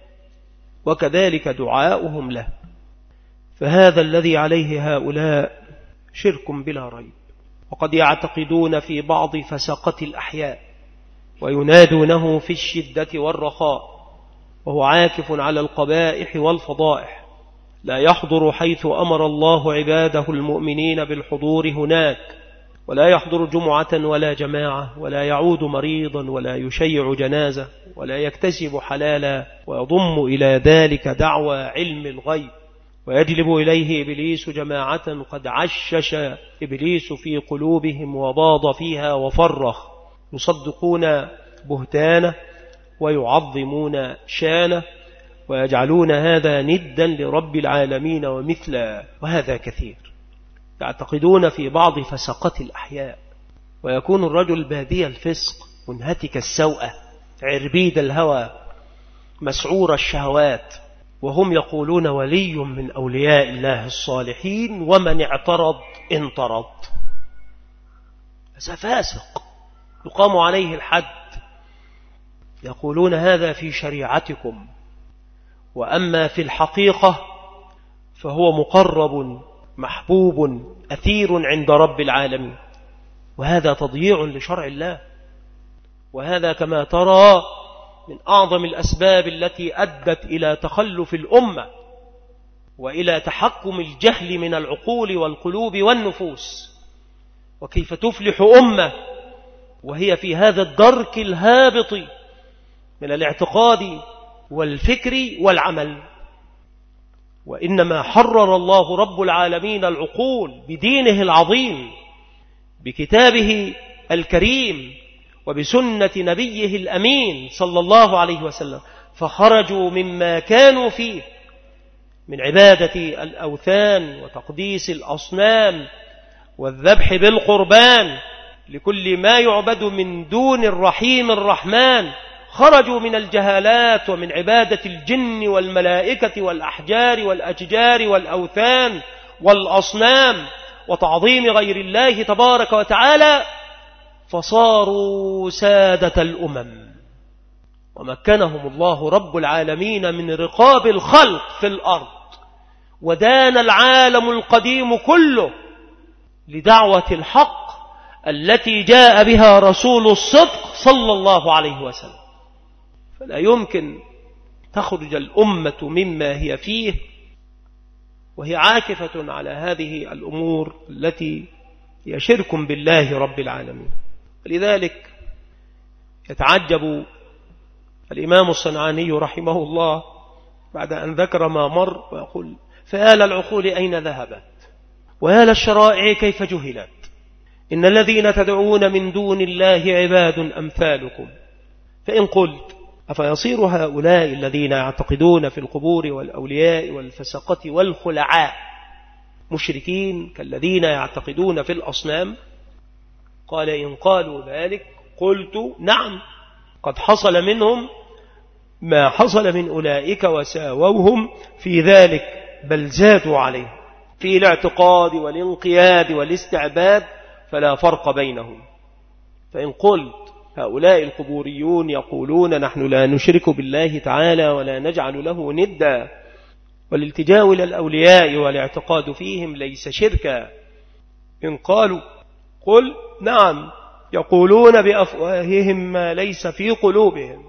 وكذلك دعاؤهم له. فهذا الذي عليه هؤلاء شرك بلا ريب. وقد يعتقدون في بعض فسقة الأحياء وينادونه في الشدة والرخاء، وهو عاكف على القبائح والفضائح، لا يحضر حيث أمر الله عباده المؤمنين بالحضور هناك، ولا يحضر جمعة ولا جماعة، ولا يعود مريضا، ولا يشيع جنازة، ولا يكتسب حلالا، ويضم إلى ذلك دعوى علم الغيب، ويجلب إليه إبليس جماعة قد عشش إبليس في قلوبهم وباض فيها وفرخ، يصدقون بهتانه ويعظمون شانه، ويجعلون هذا ندا لرب العالمين ومثله، وهذا كثير. يعتقدون في بعض فسقة الأحياء، ويكون الرجل بادي الفسق منهتك السوءة عربيد الهوى مسعور الشهوات، وهم يقولون ولي من أولياء الله الصالحين، ومن اعترض انطرد. هذا فاسق يقام عليه الحد. يقولون هذا في شريعتكم، وأما في الحقيقة فهو مقرب محبوب أثير عند رب العالمين، وهذا تضييع لشرع الله. وهذا كما ترى من أعظم الأسباب التي أدت إلى تخلف الأمة وإلى تحكم الجهل من العقول والقلوب والنفوس. وكيف تفلح أمة وهي في هذا الدرك الهابط من الاعتقاد والفكر والعمل؟ وإنما حرر الله رب العالمين العقول بدينه العظيم، بكتابه الكريم، وبسنة نبيه الأمين صلى الله عليه وسلم، فخرجوا مما كانوا فيه من عبادة الأوثان وتقديس الأصنام والذبح بالقربان لكل ما يعبد من دون الرحيم الرحمن. خرجوا من الجهالات ومن عبادة الجن والملائكة والأحجار والأشجار والأوثان والأصنام وتعظيم غير الله تبارك وتعالى، فصاروا سادة الأمم، ومكنهم الله رب العالمين من رقاب الخلق في الأرض ودان العالم القديم كله لدعوة الحق التي جاء بها رسول الصدق صلى الله عليه وسلم. فلا يمكن تخرج الأمة مما هي فيه وهي عاكفة على هذه الأمور التي هي شرك بالله رب العالمين. لذلك يتعجب الإمام الصنعاني رحمه الله بعد أن ذكر ما مر ويقول: فيا للعقول أين ذهبت، ويا للشرائع كيف جهلت، إن الذين تدعون من دون الله عباد أمثالكم. فإن قلت: أفيصير هؤلاء الذين يعتقدون في القبور والأولياء والفسقة والخلعاء مشركين كالذين يعتقدون في الأصنام؟ قال: إن قالوا ذلك قلت: نعم، قد حصل منهم ما حصل من أولئك وساووهم في ذلك، بل زادوا عليه في الاعتقاد والانقياد والاستعباد، فلا فرق بينهم. فإن قلت: هؤلاء القبوريون يقولون نحن لا نشرك بالله تعالى ولا نجعل له ندا، والالتجاء إلى الأولياء والاعتقاد فيهم ليس شركا. إن قالوا قل: نعم، يقولون بأفواههم ما ليس في قلوبهم،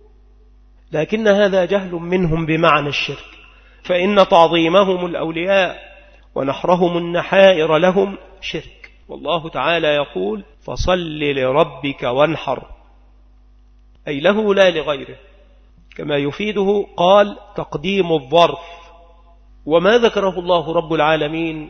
لكن هذا جهل منهم بمعنى الشرك، فإن تعظيمهم الأولياء ونحرهم النحائر لهم شرك. والله تعالى يقول: فصل لربك وانحر، أي له لا لغيره، كما يفيده قال تقديم الظرف. وما ذكره الله رب العالمين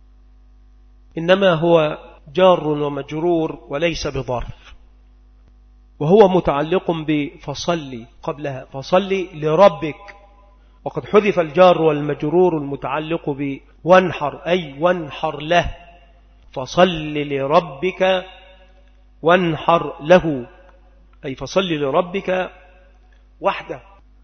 إنما هو جار ومجرور وليس بظرف، وهو متعلق بفصل قبلها، فصل لربك، وقد حذف الجار والمجرور المتعلق بوانحر، أي وانحر له، فصل لربك وانحر له، أي فصل لربك وحده،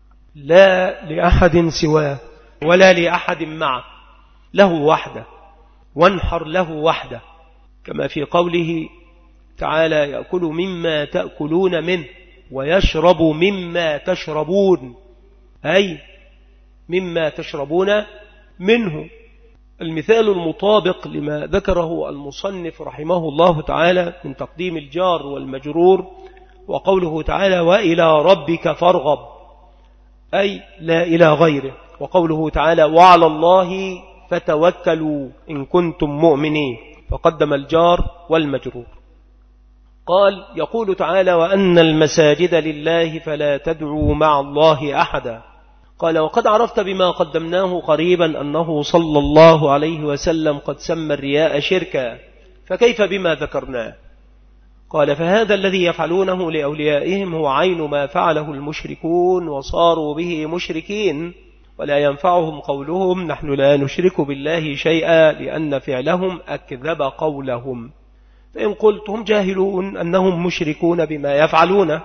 لا لأحد سواه ولا لأحد معه، له وحده، وانحر له وحده، كما في قوله تعالى: يأكل مما تأكلون منه ويشرب مما تشربون، أي مما تشربون منه. المثال المطابق لما ذكره المصنف رحمه الله تعالى من تقديم الجار والمجرور وقوله تعالى: وإلى ربك فارغب، أي لا إلى غيره، وقوله تعالى: وعلى الله فتوكلوا إن كنتم مؤمنين، فقدم الجار والمجرور. قال: يقول تعالى: وأن المساجد لله فلا تدعوا مع الله أحدا. قال: وقد عرفت بما قدمناه قريبا أنه صلى الله عليه وسلم قد سمى الرياء شركا، فكيف بما ذكرناه؟ قال: فهذا الذي يفعلونه لأوليائهم هو عين ما فعله المشركون وصاروا به مشركين، ولا ينفعهم قولهم نحن لا نشرك بالله شيئا، لأن فعلهم أكذب قولهم. فإن قلت هم جاهلون أنهم مشركون بما يفعلونه،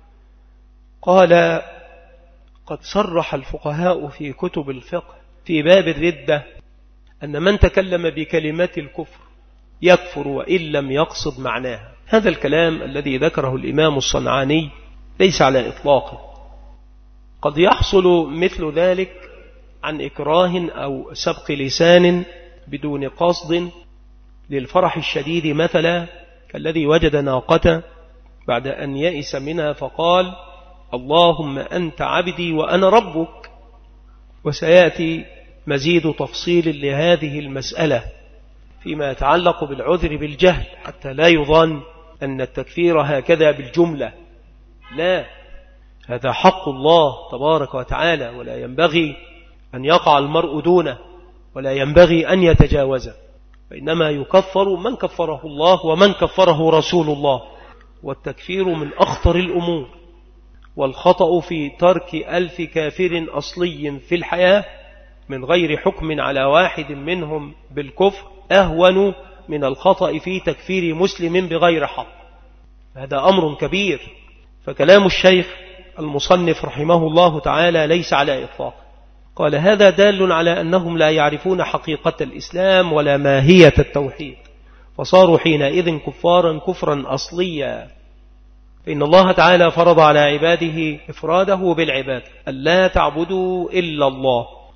قال: قد صرح الفقهاء في كتب الفقه في باب الردة أن من تكلم بكلمات الكفر يكفر وإن لم يقصد معناها. هذا الكلام الذي ذكره الإمام الصنعاني ليس على إطلاقه، قد يحصل مثل ذلك عن إكراه أو سبق لسان بدون قصد للفرح الشديد، مثلا كالذي وجد ناقة بعد أن يئس منها فقال: اللهم أنت عبدي وأنا ربك. وسيأتي مزيد تفصيل لهذه المسألة فيما يتعلق بالعذر بالجهل، حتى لا يظن أن التكفير هكذا بالجملة، لا، هذا حق الله تبارك وتعالى، ولا ينبغي أن يقع المرء دونه، ولا ينبغي أن يتجاوزه، فإنما يكفر من كفره الله ومن كفره رسول الله. والتكفير من أخطر الأمور، والخطأ في ترك ألف كافر أصلي في الحياة من غير حكم على واحد منهم بالكفر أهون من الخطأ في تكفير مسلم بغير حق. هذا أمر كبير. فكلام الشيخ المصنف رحمه الله تعالى ليس على إطلاق. قال: هذا دال على أنهم لا يعرفون حقيقة الإسلام ولا ماهية التوحيد، فصاروا حينئذ كفارا كفرا أصليا. فإن الله تعالى فرض على عباده إفراده بالعبادة، ألا تعبدوا إلا الله،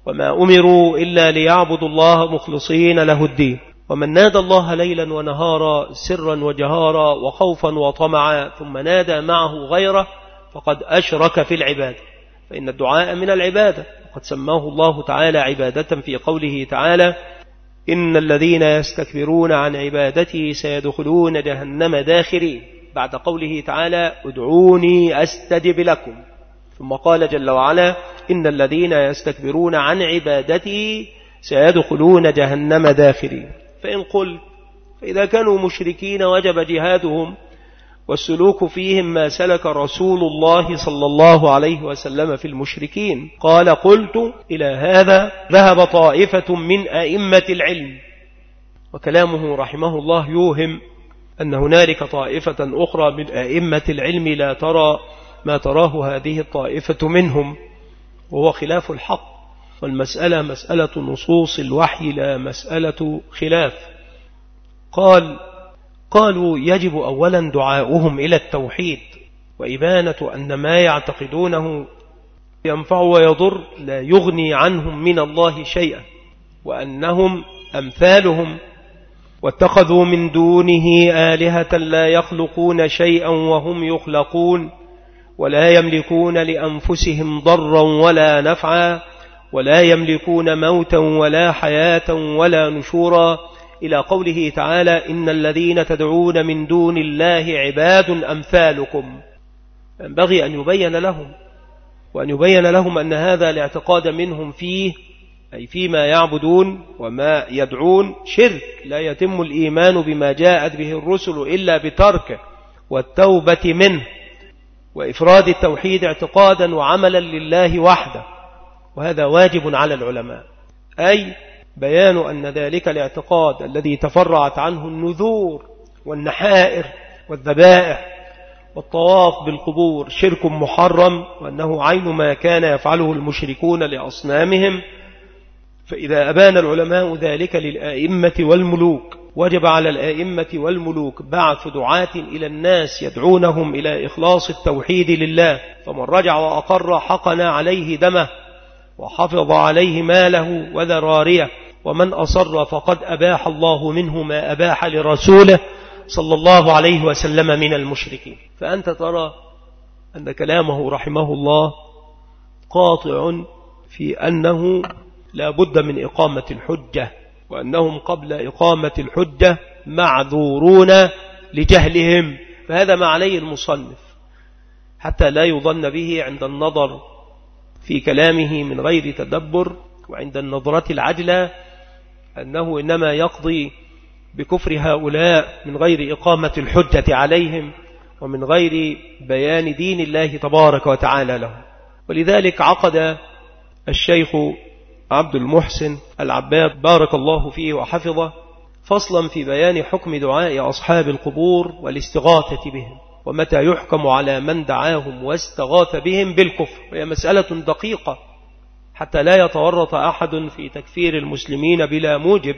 وما أمروا إلا ليعبدوا الله مخلصين له الدين. ومن نادى الله ليلا ونهارا سرا وجهارا وخوفا وطمعا ثم نادى معه غيره فقد أشرك في العبادة، فإن الدعاء من العبادة، وقد سماه الله تعالى عبادة في قوله تعالى: إن الذين يستكبرون عن عبادتي سيدخلون جهنم داخرين، بعد قوله تعالى: ادعوني أستجب لكم. ثم قال جل وعلا: إن الذين يستكبرون عن عبادتي سيدخلون جهنم داخرين. فإن قلت فإذا كانوا مشركين وجب جهادهم والسلوك فيهم ما سلك رسول الله صلى الله عليه وسلم في المشركين. قال: قلت إلى هذا ذهب طائفة من أئمة العلم. وكلامه رحمه الله يوهم أن هنالك طائفة أخرى من أئمة العلم لا ترى ما تراه هذه الطائفة منهم، وهو خلاف الحق، والمسألة مسألة نصوص الوحي لا مسألة خلاف. قال قالوا يجب أولا دعاؤهم إلى التوحيد وإبانة أن ما يعتقدونه ينفع ويضر لا يغني عنهم من الله شيئا، وأنهم أمثالهم واتخذوا من دونه آلهة لا يخلقون شيئا وهم يخلقون ولا يملكون لأنفسهم ضرا ولا نفعا ولا يملكون موتا ولا حياة ولا نشورا، إلى قوله تعالى: إن الذين تدعون من دون الله عباد أمثالكم. ينبغي أن يبين لهم وأن يبين لهم أن هذا الاعتقاد منهم فيه، أي فيما يعبدون وما يدعون، شرك لا يتم الإيمان بما جاءت به الرسل إلا بتركه والتوبة منه وإفراد التوحيد اعتقادا وعملا لله وحده، وهذا واجب على العلماء، أي بيان أن ذلك الاعتقاد الذي تفرعت عنه النذور والنحائر والذبائح والطواف بالقبور شرك محرم، وأنه عين ما كان يفعله المشركون لأصنامهم. فإذا أبان العلماء ذلك للآئمة والملوك وجب على الآئمة والملوك بعث دعاة إلى الناس يدعونهم إلى إخلاص التوحيد لله، فمن رجع وأقر حقن عليه دمه وحفظ عليه ماله وذراريه، ومن أصر فقد أباح الله منه ما أباح لرسوله صلى الله عليه وسلم من المشركين. فأنت ترى أن كلامه رحمه الله قاطع في أنه لا بد من إقامة الحجة، وأنهم قبل إقامة الحجة معذورون لجهلهم، فهذا ما عليه المصنف حتى لا يظن به عند النظر في كلامه من غير تدبر وعند النظرة العجلة أنه إنما يقضي بكفر هؤلاء من غير إقامة الحجة عليهم ومن غير بيان دين الله تبارك وتعالى لهم. ولذلك عقد الشيخ عبد المحسن العباد بارك الله فيه وحفظه فصلا في بيان حكم دعاء أصحاب القبور والاستغاثة بهم، ومتى يحكم على من دعاهم واستغاث بهم بالكفر، وهي مسألة دقيقة حتى لا يتورط أحد في تكفير المسلمين بلا موجب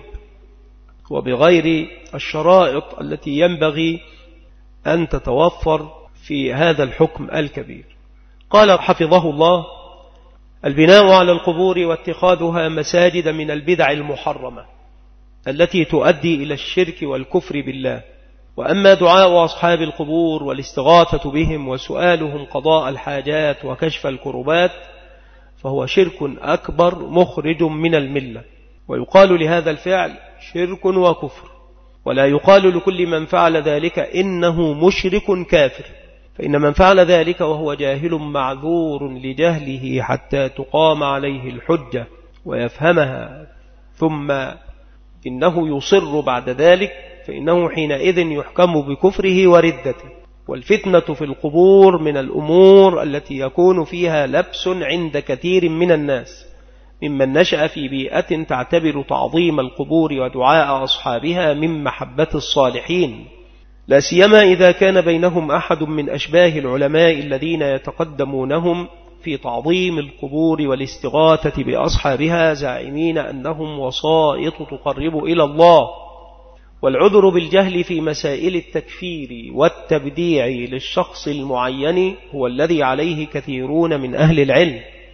وبغير الشرائط التي ينبغي أن تتوفر في هذا الحكم الكبير. قال حفظه الله: البناء على القبور واتخاذها مساجد من البدع المحرمة التي تؤدي إلى الشرك والكفر بالله. وأما دعاء أصحاب القبور والاستغاثة بهم وسؤالهم قضاء الحاجات وكشف الكربات فهو شرك أكبر مخرج من الملة، ويقال لهذا الفعل شرك وكفر، ولا يقال لكل من فعل ذلك إنه مشرك كافر، فإن من فعل ذلك وهو جاهل معذور لجهله حتى تقام عليه الحجة ويفهمها، ثم إنه يصر بعد ذلك فإنه حينئذ يحكم بكفره وردته. والفتنة في القبور من الأمور التي يكون فيها لبس عند كثير من الناس ممن نشأ في بيئة تعتبر تعظيم القبور ودعاء أصحابها من محبة الصالحين، لا سيما إذا كان بينهم أحد من أشباه العلماء الذين يتقدمونهم في تعظيم القبور والاستغاثة بأصحابها زاعمين أنهم وسائط تقرب إلى الله. والعذر بالجهل في مسائل التكفير والتبديع للشخص المعين هو الذي عليه كثيرون من أهل العلم،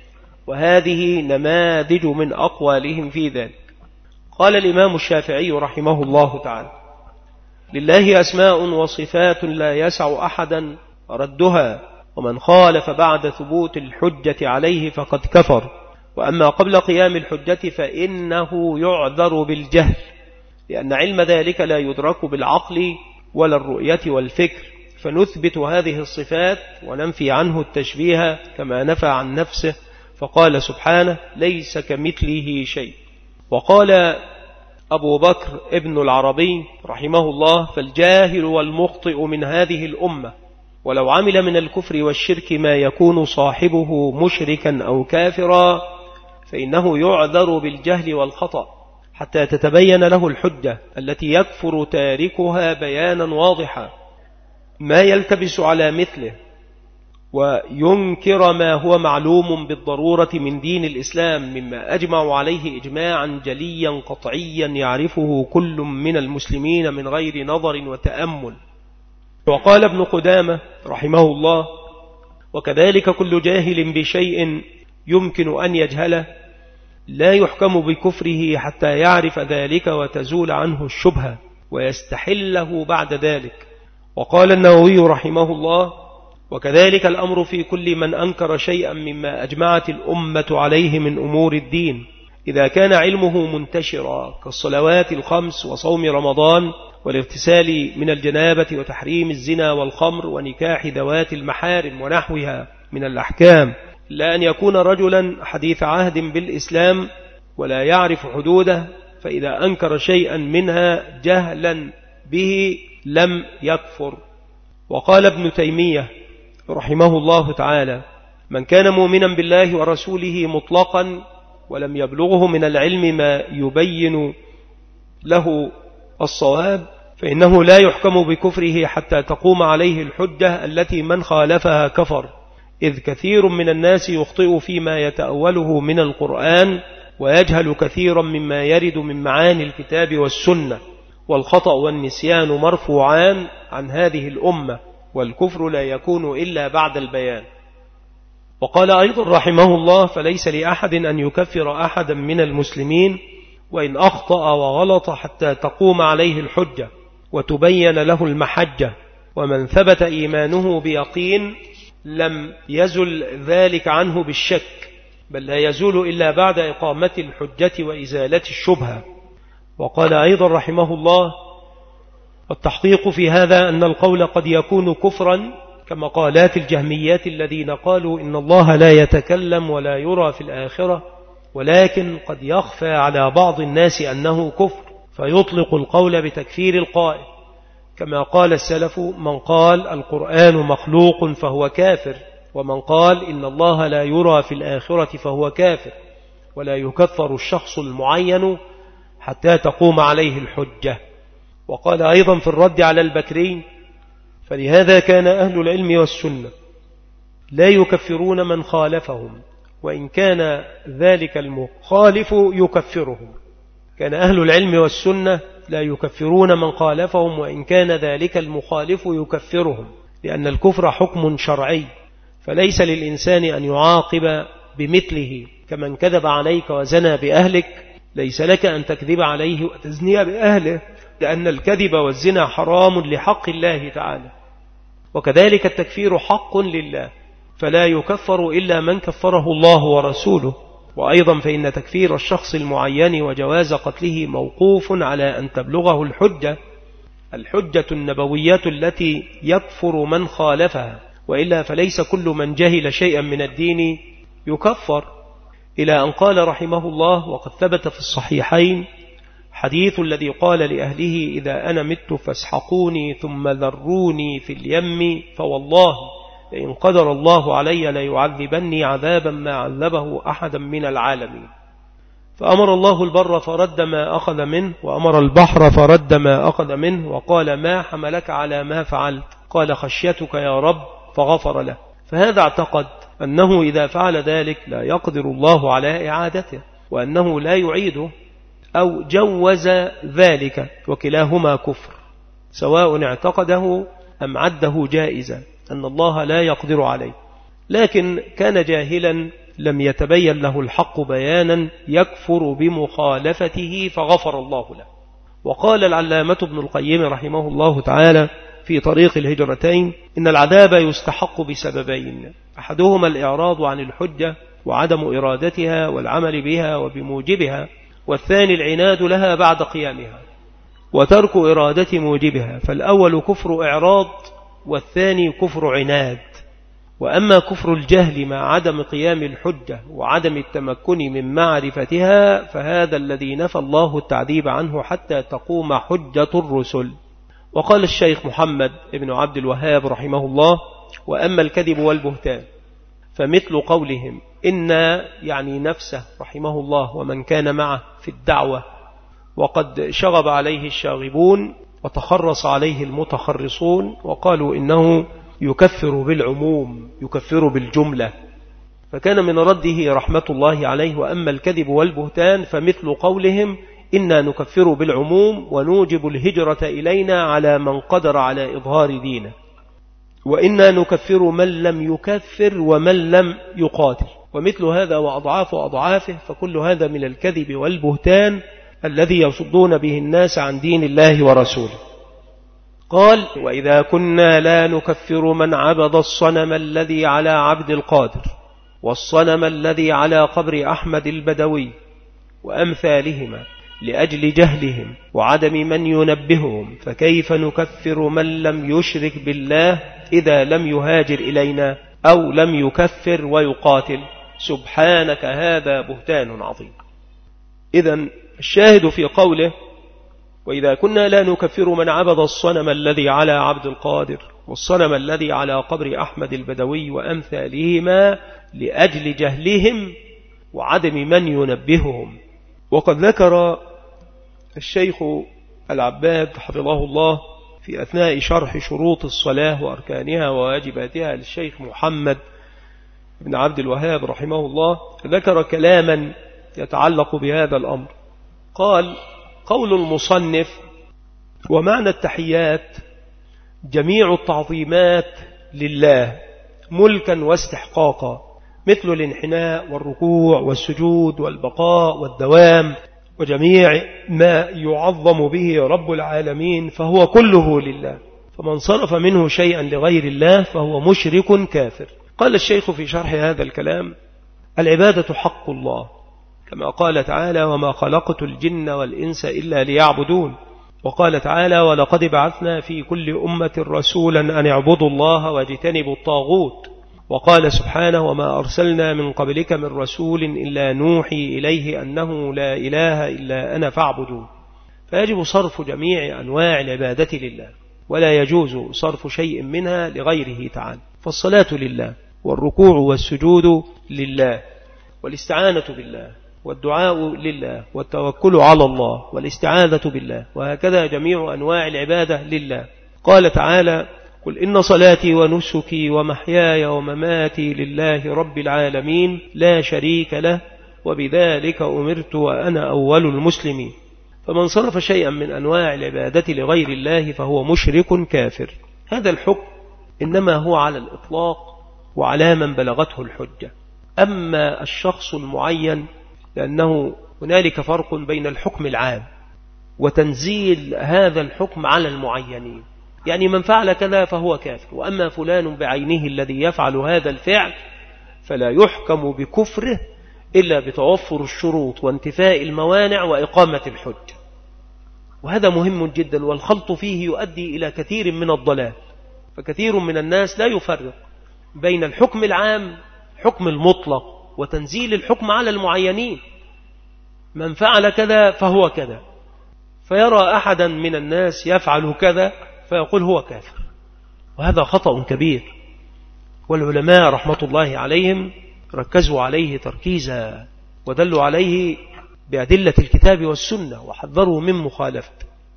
وهذه نماذج من أقوالهم في ذلك. قال الإمام الشافعي رحمه الله تعالى: لله أسماء وصفات لا يسع أحدا ردها، ومن خالف بعد ثبوت الحجة عليه فقد كفر، وأما قبل قيام الحجة فإنه يعذر بالجهل، لأن علم ذلك لا يدرك بالعقل ولا الرؤية والفكر، فنثبت هذه الصفات وننفي عنه التشبيه كما نفى عن نفسه، فقال سبحانه: ليس كمثله شيء. وقال أبو بكر ابن العربي رحمه الله: فالجاهل والمخطئ من هذه الأمة ولو عمل من الكفر والشرك ما يكون صاحبه مشركا أو كافرا فإنه يعذر بالجهل والخطأ حتى تتبين له الحجة التي يكفر تاركها بيانا واضحا ما يلتبس على مثله، وينكر ما هو معلوم بالضرورة من دين الإسلام مما أجمع عليه إجماعا جليا قطعيا يعرفه كل من المسلمين من غير نظر وتأمل. وقال ابن قدامة رحمه الله: وكذلك كل جاهل بشيء يمكن أن يجهله لا يحكم بكفره حتى يعرف ذلك وتزول عنه الشبهة ويستحله بعد ذلك. وقال النووي رحمه الله: وكذلك الأمر في كل من أنكر شيئا مما أجمعت الأمة عليه من أمور الدين إذا كان علمه منتشرا كالصلوات الخمس وصوم رمضان والاغتسال من الجنابة وتحريم الزنا والخمر ونكاح ذوات المحارم ونحوها من الأحكام، لا أن يكون رجلا حديث عهد بالإسلام ولا يعرف حدوده، فإذا أنكر شيئا منها جهلا به لم يكفر. وقال ابن تيمية رحمه الله تعالى: من كان مؤمنا بالله ورسوله مطلقا ولم يبلغه من العلم ما يبين له الصواب فإنه لا يحكم بكفره حتى تقوم عليه الحجة التي من خالفها كفر، إذ كثير من الناس يخطئ فيما يتأوله من القرآن ويجهل كثيرا مما يرد من معاني الكتاب والسنة، والخطأ والنسيان مرفوعان عن هذه الأمة، والكفر لا يكون إلا بعد البيان. وقال أيضا رحمه الله: فليس لأحد أن يكفر أحدا من المسلمين وإن أخطأ وغلط حتى تقوم عليه الحجة وتبين له المحجة، ومن ثبت إيمانه بيقين لم يزل ذلك عنه بالشك، بل لا يزول إلا بعد إقامة الحجة وإزالة الشبهة. وقال أيضا رحمه الله: والتحقيق في هذا أن القول قد يكون كفرا كمقالات الجهميات الذين قالوا إن الله لا يتكلم ولا يرى في الآخرة، ولكن قد يخفى على بعض الناس أنه كفر فيطلق القول بتكفير القائل، كما قال السلف: من قال القرآن مخلوق فهو كافر، ومن قال إن الله لا يرى في الآخرة فهو كافر، ولا يكفر الشخص المعين حتى تقوم عليه الحجة. وقال أيضا في الرد على البكري: فلهذا كان أهل العلم والسنة لا يكفرون من خالفهم وإن كان ذلك المخالف يكفرهم. كان أهل العلم والسنة لا يكفرون من خالفهم وإن كان ذلك المخالف يكفرهم، لأن الكفر حكم شرعي، فليس للإنسان أن يعاقب بمثله. كمن كذب عليك وزنى بأهلك ليس لك أن تكذب عليه وتزني بأهله، لأن الكذب والزنا حرام لحق الله تعالى. وكذلك التكفير حق لله، فلا يكفر إلا من كفره الله ورسوله. وأيضا فإن تكفير الشخص المعين وجواز قتله موقوف على أن تبلغه الحجة الحجة النبوية التي يكفر من خالفها، وإلا فليس كل من جهل شيئا من الدين يكفر. إلى أن قال رحمه الله: وقد ثبت في الصحيحين حديث الذي قال لأهله: إذا أنا مت فاسحقوني ثم ذروني في اليم، فوالله لئن قدر الله علي ليعذبني عذابا ما عذبه أحدا من العالمين. فأمر الله البر فرد ما أخذ منه، وأمر البحر فرد ما أخذ منه، وقال: ما حملك على ما فعلت؟ قال: خشيتك يا رب، فغفر له. فهذا اعتقد أنه إذا فعل ذلك لا يقدر الله على إعادته، وأنه لا يعيده، أو جوز ذلك، وكلاهما كفر، سواء اعتقده أم عده جائزا، أن الله لا يقدر عليه. لكن كان جاهلا لم يتبين له الحق بيانا يكفر بمخالفته فغفر الله له. وقال العلامة ابن القيم رحمه الله تعالى في طريق الهجرتين إن العذاب يستحق بسببين: أحدهما الإعراض عن الحجة وعدم إرادتها والعمل بها وبموجبها، والثاني العناد لها بعد قيامها وترك إرادة موجبها، فالأول كفر إعراض والثاني كفر عناد. وأما كفر الجهل مع عدم قيام الحجة وعدم التمكن من معرفتها فهذا الذي نفى الله التعذيب عنه حتى تقوم حجة الرسل. وقال الشيخ محمد بن عبد الوهاب رحمه الله: وأما الكذب والبهتان فمثل قولهم إن يعني نفسه رحمه الله ومن كان معه في الدعوة، وقد شغب عليه الشاغبون وتخرص عليه المتخرصون وقالوا إنه يكفر بالعموم، يكفر بالجملة، فكان من رده رحمة الله عليه: وأما الكذب والبهتان فمثل قولهم إنا نكفر بالعموم ونوجب الهجرة إلينا على من قدر على إظهار دينه، وإنا نكفر من لم يكفر ومن لم يقاتل، ومثل هذا وأضعاف أضعافه، فكل هذا من الكذب والبهتان الذي يصدون به الناس عن دين الله ورسوله. قال: وإذا كنا لا نكفر من عبد الصنم الذي على عبد القادر والصنم الذي على قبر أحمد البدوي وأمثالهما لأجل جهلهم وعدم من ينبههم، فكيف نكفر من لم يشرك بالله إذا لم يهاجر إلينا أو لم يكفر ويقاتل؟ سبحانك هذا بهتان عظيم. إذن الشاهد في قوله: وإذا كنا لا نكفر من عبد الصنم الذي على عبد القادر والصنم الذي على قبر أحمد البدوي وأمثالهما لأجل جهلهم وعدم من ينبههم. وقد ذكر الشيخ العباد حفظه الله في أثناء شرح شروط الصلاة وأركانها وواجباتها للشيخ محمد بن عبد الوهاب رحمه الله، ذكر كلاما يتعلق بهذا الأمر. قال: قول المصنف: ومعنى التحيات جميع التعظيمات لله ملكا واستحقاقا، مثل الانحناء والركوع والسجود والبقاء والدوام وجميع ما يعظم به رب العالمين، فهو كله لله، فمن صرف منه شيئا لغير الله فهو مشرك كافر. قال الشيخ في شرح هذا الكلام: العبادة حق الله، كما قال تعالى: وما خلقت الجن والإنس إلا ليعبدون. وقال تعالى: ولقد بعثنا في كل أمة رسولا أن اعبدوا الله واجتنبوا الطاغوت. وقال سبحانه: وما أرسلنا من قبلك من رسول إلا نوحي إليه أنه لا إله إلا أنا فاعبدون. فيجب صرف جميع أنواع العبادة لله، ولا يجوز صرف شيء منها لغيره تعالى. فالصلاة لله، والركوع والسجود لله، والاستعانة بالله، والدعاء لله، والتوكل على الله، والاستعاذة بالله، وهكذا جميع أنواع العبادة لله. قال تعالى: قل إن صلاتي ونسكي ومحياي ومماتي لله رب العالمين لا شريك له وبذلك أمرت وأنا أول المسلمين. فمن صرف شيئا من أنواع العبادة لغير الله فهو مشرك كافر. هذا الحكم إنما هو على الإطلاق وعلى من بلغته الحجة. أما الشخص المعين لأنه هنالك فرق بين الحكم العام وتنزيل هذا الحكم على المعينين، يعني من فعل كذا فهو كافر، وأما فلان بعينه الذي يفعل هذا الفعل فلا يحكم بكفره إلا بتوفر الشروط وانتفاء الموانع وإقامة الحجة. وهذا مهم جدا، والخلط فيه يؤدي إلى كثير من الضلال. فكثير من الناس لا يفرق بين الحكم العام حكم المطلق وتنزيل الحكم على المعينين. من فعل كذا فهو كذا، فيرى أحدا من الناس يفعل كذا فيقول هو كافر، وهذا خطأ كبير. والعلماء رحمة الله عليهم ركزوا عليه تركيزا ودلوا عليه بأدلة الكتاب والسنة وحذروا من مخالفة.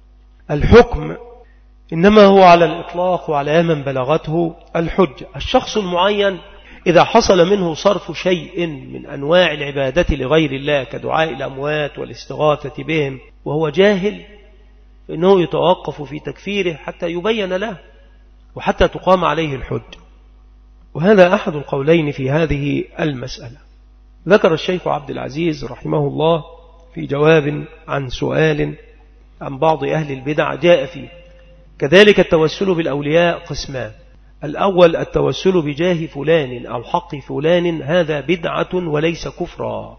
الحكم إنما هو على الإطلاق وعلى من بلغته الحجة. الشخص المعين إذا حصل منه صرف شيء من أنواع العبادة لغير الله كدعاء الأموات والاستغاثة بهم وهو جاهل، فإنه يتوقف في تكفيره حتى يبين له وحتى تقام عليه الحجة. وهذا أحد القولين في هذه المسألة. ذكر الشيخ عبد العزيز رحمه الله في جواب عن سؤال عن بعض أهل البدع جاء فيه: كذلك التوسل بالأولياء قسمان، الأول التوسل بجاه فلان أو حق فلان، هذا بدعة وليس كفرا.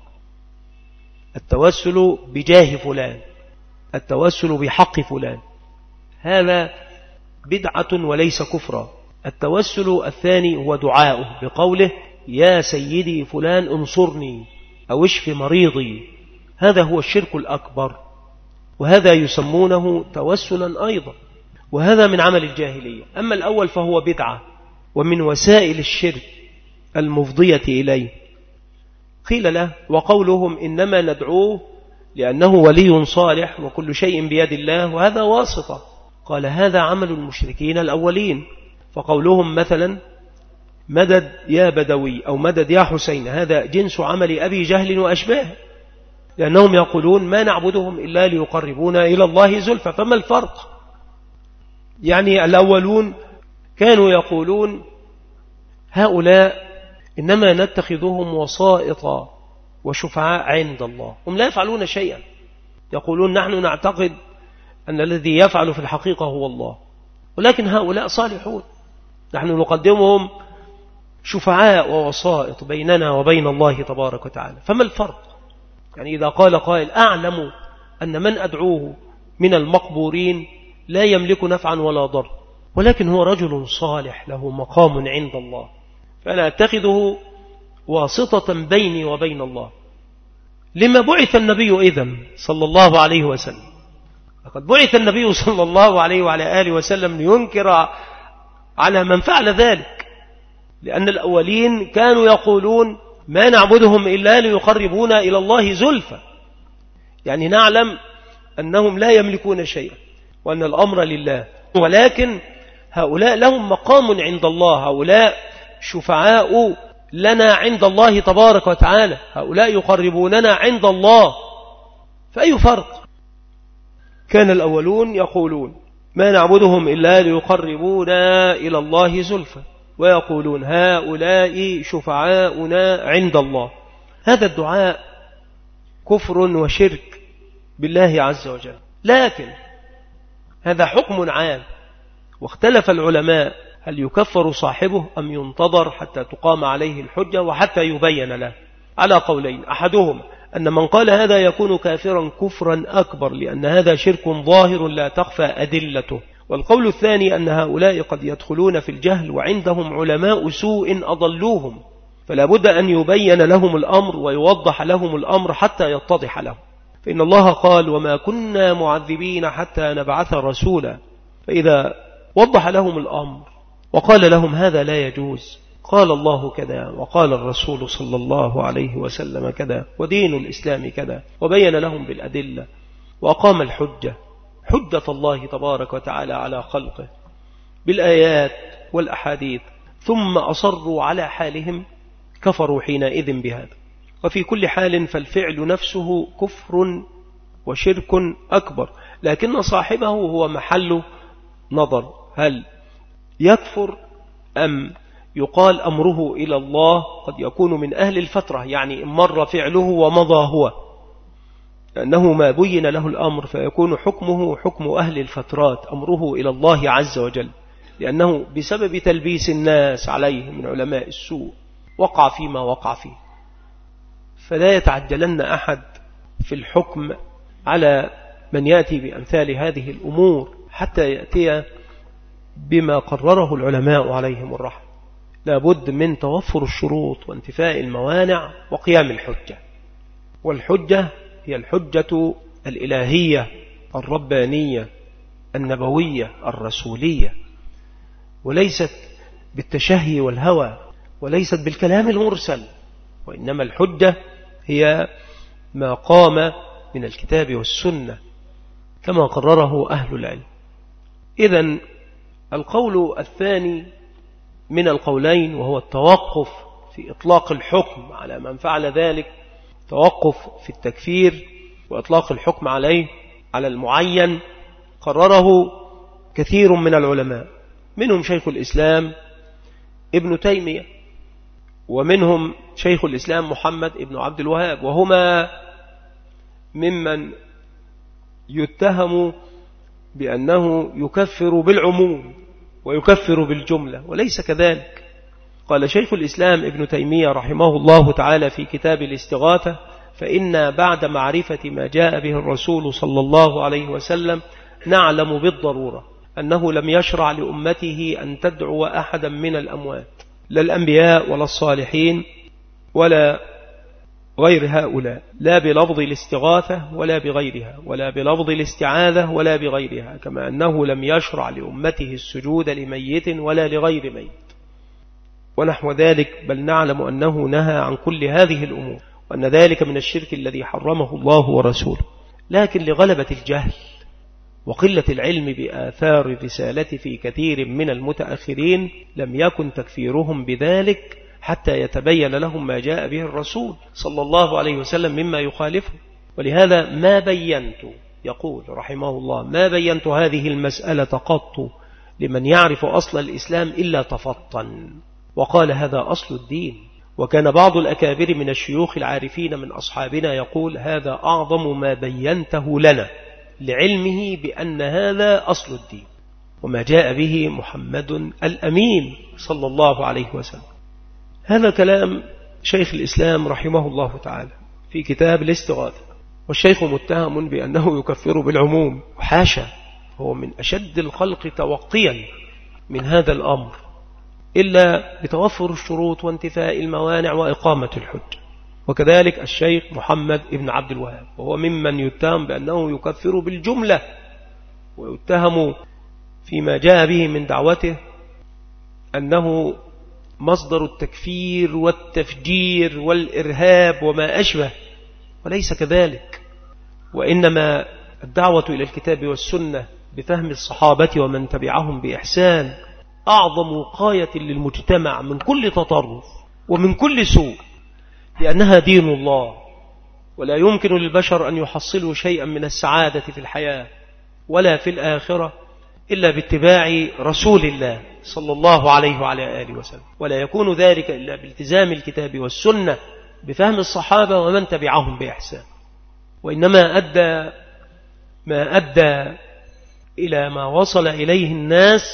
التوسل بجاه فلان، التوسل بحق فلان، هذا بدعة وليس كفرا. التوسل الثاني هو دعاؤه بقوله: يا سيدي فلان انصرني أو اشف مريضي، هذا هو الشرك الأكبر، وهذا يسمونه توسلا أيضا، وهذا من عمل الجاهلية. أما الأول فهو بدعة ومن وسائل الشرك المفضية إليه. قيل له: وقولهم إنما ندعوه لأنه ولي صالح وكل شيء بيد الله وهذا واسطة، قال: هذا عمل المشركين الأولين. فقولهم مثلا مدد يا بدوي أو مدد يا حسين، هذا جنس عمل أبي جهل وأشباه، لأنهم يقولون ما نعبدهم إلا ليقربونا إلى الله زلفى. فما الفرق؟ يعني الأولون كانوا يقولون هؤلاء إنما نتخذهم وسائط وشفعاء عند الله، هم لا يفعلون شيئا، يقولون نحن نعتقد أن الذي يفعل في الحقيقة هو الله، ولكن هؤلاء صالحون، نحن نقدمهم شفعاء ووسائط بيننا وبين الله تبارك وتعالى. فما الفرق؟ يعني إذا قال قائل: أعلم أن من أدعوه من المقبورين لا يملك نفعا ولا ضر، ولكن هو رجل صالح له مقام عند الله، فأنا أتخذه واسطة بيني وبين الله. لما بعث النبي إذن صلى الله عليه وسلم؟ لقد بعث النبي صلى الله عليه وعلى آله وسلم لينكر على من فعل ذلك، لأن الأولين كانوا يقولون ما نعبدهم إلا ليقربونا إلى الله زلفى، يعني نعلم أنهم لا يملكون شيئا وأن الأمر لله، ولكن هؤلاء لهم مقام عند الله، هؤلاء شفعاء لنا عند الله تبارك وتعالى، هؤلاء يقربوننا عند الله، فأي فرق؟ كان الأولون يقولون ما نعبدهم إلا ليقربونا إلى الله زلفى، ويقولون هؤلاء شفعاؤنا عند الله. هذا الدعاء كفر وشرك بالله عز وجل، لكن هذا حكم عام، واختلف العلماء هل يكفر صاحبه أم ينتظر حتى تقام عليه الحجة وحتى يبين له، على قولين: أحدهما أن من قال هذا يكون كافرا كفرا أكبر لأن هذا شرك ظاهر لا تخفى أدلته، والقول الثاني أن هؤلاء قد يدخلون في الجهل وعندهم علماء سوء أضلوهم، فلا بد أن يبين لهم الأمر ويوضح لهم الأمر حتى يتضح لهم، فإن الله قال: وما كنا معذبين حتى نبعث رسولا. فإذا وضح لهم الأمر وقال لهم هذا لا يجوز، قال الله كذا وقال الرسول صلى الله عليه وسلم كذا ودين الإسلام كذا، وبين لهم بالأدلة وأقام الحجة، حجة الله تبارك وتعالى على خلقه بالآيات والأحاديث، ثم أصروا على حالهم، كفروا حينئذ بهذا. وفي كل حال فالفعل نفسه كفر وشرك أكبر، لكن صاحبه هو محل نظر، هل يكفر أم يقال أمره إلى الله؟ قد يكون من أهل الفترة، يعني مر فعله ومضى هو، لأنه ما بين له الأمر فيكون حكمه حكم أهل الفترات، أمره إلى الله عز وجل، لأنه بسبب تلبيس الناس عليه من علماء السوء وقع فيما وقع فيه. فلا يتعجلن أحد في الحكم على من يأتي بأمثال هذه الأمور حتى يأتي بما قرره العلماء عليهم الرحمة. لا بد من توفر الشروط وانتفاء الموانع وقيام الحجة، والحجة هي الحجة الإلهية الربانية النبوية الرسولية، وليست بالتشهي والهوى، وليست بالكلام المرسل، وإنما الحجة هي ما قام من الكتاب والسنة كما قرره أهل العلم. إذن القول الثاني من القولين وهو التوقف في إطلاق الحكم على من فعل ذلك، توقف في التكفير وإطلاق الحكم عليه على المعين، قرره كثير من العلماء، منهم شيخ الإسلام ابن تيمية ومنهم شيخ الإسلام محمد ابن عبد الوهاب، وهما ممن يتهم بأنه يكفر بالعموم ويكفر بالجملة، وليس كذلك. قال شيخ الإسلام ابن تيمية رحمه الله تعالى في كتاب الاستغاثة: فإن بعد معرفة ما جاء به الرسول صلى الله عليه وسلم نعلم بالضرورة أنه لم يشرع لأمته أن تدعو أحدا من الأموات، لا الأنبياء ولا الصالحين ولا غير هؤلاء، لا بلفظ الاستغاثة ولا بغيرها، ولا بلفظ الاستعاذة ولا بغيرها، كما أنه لم يشرع لأمته السجود لميت ولا لغير ميت ونحو ذلك، بل نعلم أنه نهى عن كل هذه الأمور، وأن ذلك من الشرك الذي حرمه الله ورسوله. لكن لغلبة الجهل وقلة العلم بآثار الرسالة في كثير من المتأخرين لم يكن تكفيرهم بذلك حتى يتبين لهم ما جاء به الرسول صلى الله عليه وسلم مما يخالفه. ولهذا ما بينت، يقول رحمه الله، ما بينت هذه المسألة قط لمن يعرف أصل الإسلام إلا تفطن وقال هذا أصل الدين. وكان بعض الأكابر من الشيوخ العارفين من أصحابنا يقول هذا أعظم ما بينته لنا، لعلمه بأن هذا أصل الدين وما جاء به محمد الأمين صلى الله عليه وسلم. هذا كلام شيخ الإسلام رحمه الله تعالى في كتاب الاستغاثة. والشيخ متهم بأنه يكفر بالعموم، وحاشا، هو من أشد الخلق توقيا من هذا الأمر، إلا بتوفر الشروط وانتفاء الموانع وإقامة الحج. وكذلك الشيخ محمد ابن عبد الوهاب، وهو ممن يتهم بأنه يكفر بالجملة، ويتهم فيما جاء به من دعوته أنه مصدر التكفير والتفجير والإرهاب وما أشبه، وليس كذلك. وإنما الدعوة إلى الكتاب والسنة بفهم الصحابة ومن تبعهم بإحسان أعظم وقاية للمجتمع من كل تطرف ومن كل سوء، لأنها دين الله، ولا يمكن للبشر أن يحصلوا شيئا من السعادة في الحياة ولا في الآخرة إلا باتباع رسول الله صلى الله عليه وعلى آله وسلم، ولا يكون ذلك إلا بالتزام الكتاب والسنة بفهم الصحابة ومن تبعهم بإحسان. وإنما أدى ما أدى إلى ما وصل إليه الناس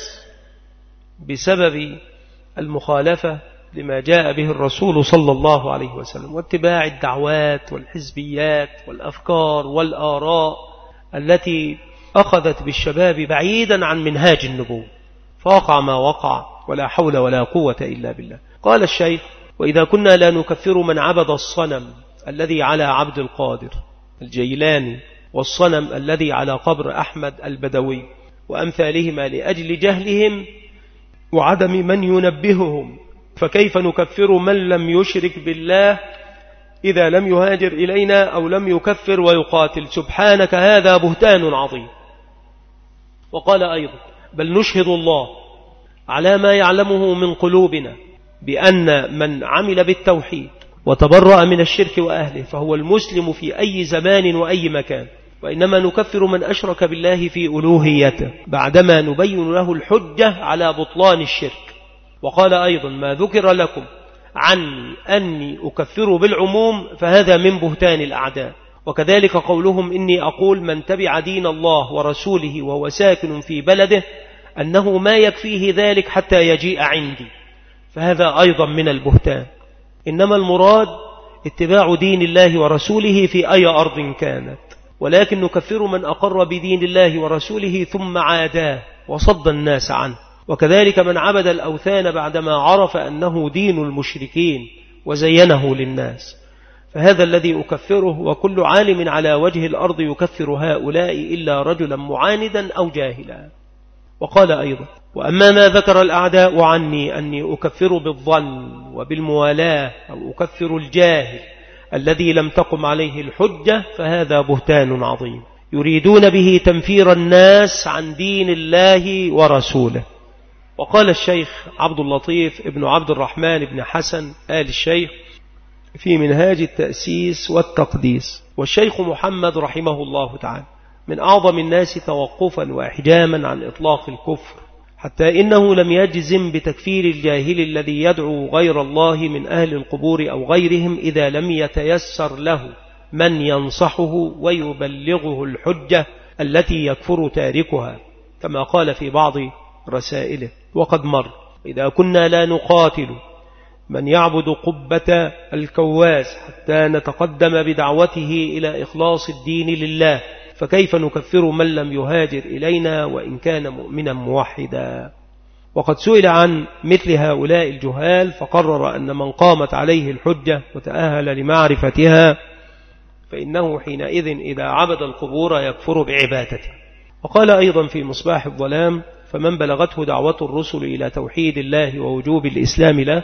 بسبب المخالفة لما جاء به الرسول صلى الله عليه وسلم، واتباع الدعوات والحزبيات والأفكار والآراء التي أخذت بالشباب بعيدا عن منهاج النبوة، فوقع ما وقع، ولا حول ولا قوة إلا بالله. قال الشيخ: وإذا كنا لا نكفر من عبد الصنم الذي على عبد القادر الجيلاني، والصنم الذي على قبر أحمد البدوي وأمثالهما لأجل جهلهم وعدم من ينبههم، فكيف نكفر من لم يشرك بالله إذا لم يهاجر إلينا أو لم يكفر ويقاتل؟ سبحانك، هذا بهتان عظيم. وقال أيضا: بل نشهد الله على ما يعلمه من قلوبنا بأن من عمل بالتوحيد وتبرأ من الشرك وأهله فهو المسلم في أي زمان وأي مكان، وإنما نكفر من أشرك بالله في ألوهيته بعدما نبين له الحجة على بطلان الشرك. وقال أيضا: ما ذكر لكم عني أني أكفر بالعموم فهذا من بهتان الأعداء. وكذلك قولهم: إني أقول من تبع دين الله ورسوله وهو ساكن في بلده أنه ما يكفيه ذلك حتى يجيء عندي، فهذا أيضا من البهتان. إنما المراد اتباع دين الله ورسوله في أي أرض كانت، ولكن نكفر من أقر بدين الله ورسوله ثم عاداه وصد الناس عنه. وكذلك من عبد الأوثان بعدما عرف أنه دين المشركين وزينه للناس، فهذا الذي أكفره، وكل عالم على وجه الأرض يكفر هؤلاء إلا رجلا معاندا أو جاهلا. وقال أيضا: وأما ما ذكر الأعداء عني أني أكفر بالظن وبالموالاة أو أكفر الجاهل الذي لم تقم عليه الحجة فهذا بهتان عظيم، يريدون به تنفير الناس عن دين الله ورسوله. وقال الشيخ عبد اللطيف ابن عبد الرحمن بن حسن آل الشيخ في منهاج التأسيس والتقديس: والشيخ محمد رحمه الله تعالى من أعظم الناس توقفا وإحجاما عن إطلاق الكفر حتى إنه لم يجزم بتكفير الجاهل الذي يدعو غير الله من أهل القبور أو غيرهم إذا لم يتيسر له من ينصحه ويبلغه الحجة التي يكفر تاركها، كما قال في بعض رسائله. وقد مر إذا كنا لا نقاتل من يعبد قبة الكواس حتى نتقدم بدعوته إلى إخلاص الدين لله، فكيف نكفر من لم يهاجر إلينا وإن كان مؤمنا موحدا؟ وقد سئل عن مثل هؤلاء الجهال فقرر أن من قامت عليه الحجة وتأهل لمعرفتها فإنه حينئذ إذا عبد القبور يكفر بعبادته. وقال أيضا في مصباح الظلام: فمن بلغته دعوة الرسل إلى توحيد الله ووجوب الإسلام له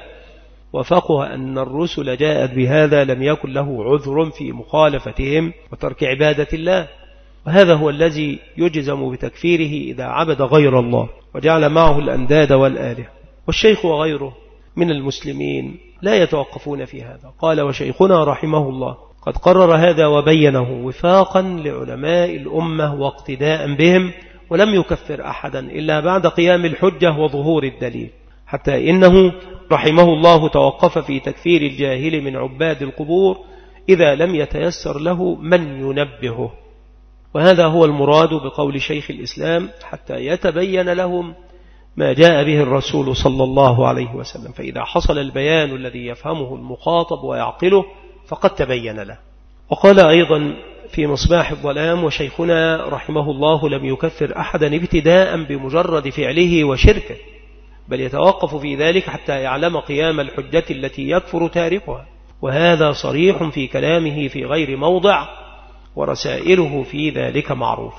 وفقه أن الرسل جاءت بهذا لم يكن له عذر في مخالفتهم وترك عبادة الله، وهذا هو الذي يجزم بتكفيره إذا عبد غير الله وجعل معه الأنداد والآلهة. والشيخ وغيره من المسلمين لا يتوقفون في هذا. قال: وشيخنا رحمه الله قد قرر هذا وبينه وفاقا لعلماء الأمة واقتداء بهم، ولم يكفر أحدا إلا بعد قيام الحجة وظهور الدليل، حتى إنه رحمه الله توقف في تكفير الجاهل من عباد القبور إذا لم يتيسر له من ينبهه. وهذا هو المراد بقول شيخ الإسلام: حتى يتبين لهم ما جاء به الرسول صلى الله عليه وسلم، فإذا حصل البيان الذي يفهمه المخاطب ويعقله فقد تبين له. وقال أيضا في مصباح الظلام: وشيخنا رحمه الله لم يكفر أحدا ابتداء بمجرد فعله وشركه، بل يتوقف في ذلك حتى يعلم قيام الحجة التي يكفر تاركها، وهذا صريح في كلامه في غير موضع، ورسائله في ذلك معروفة.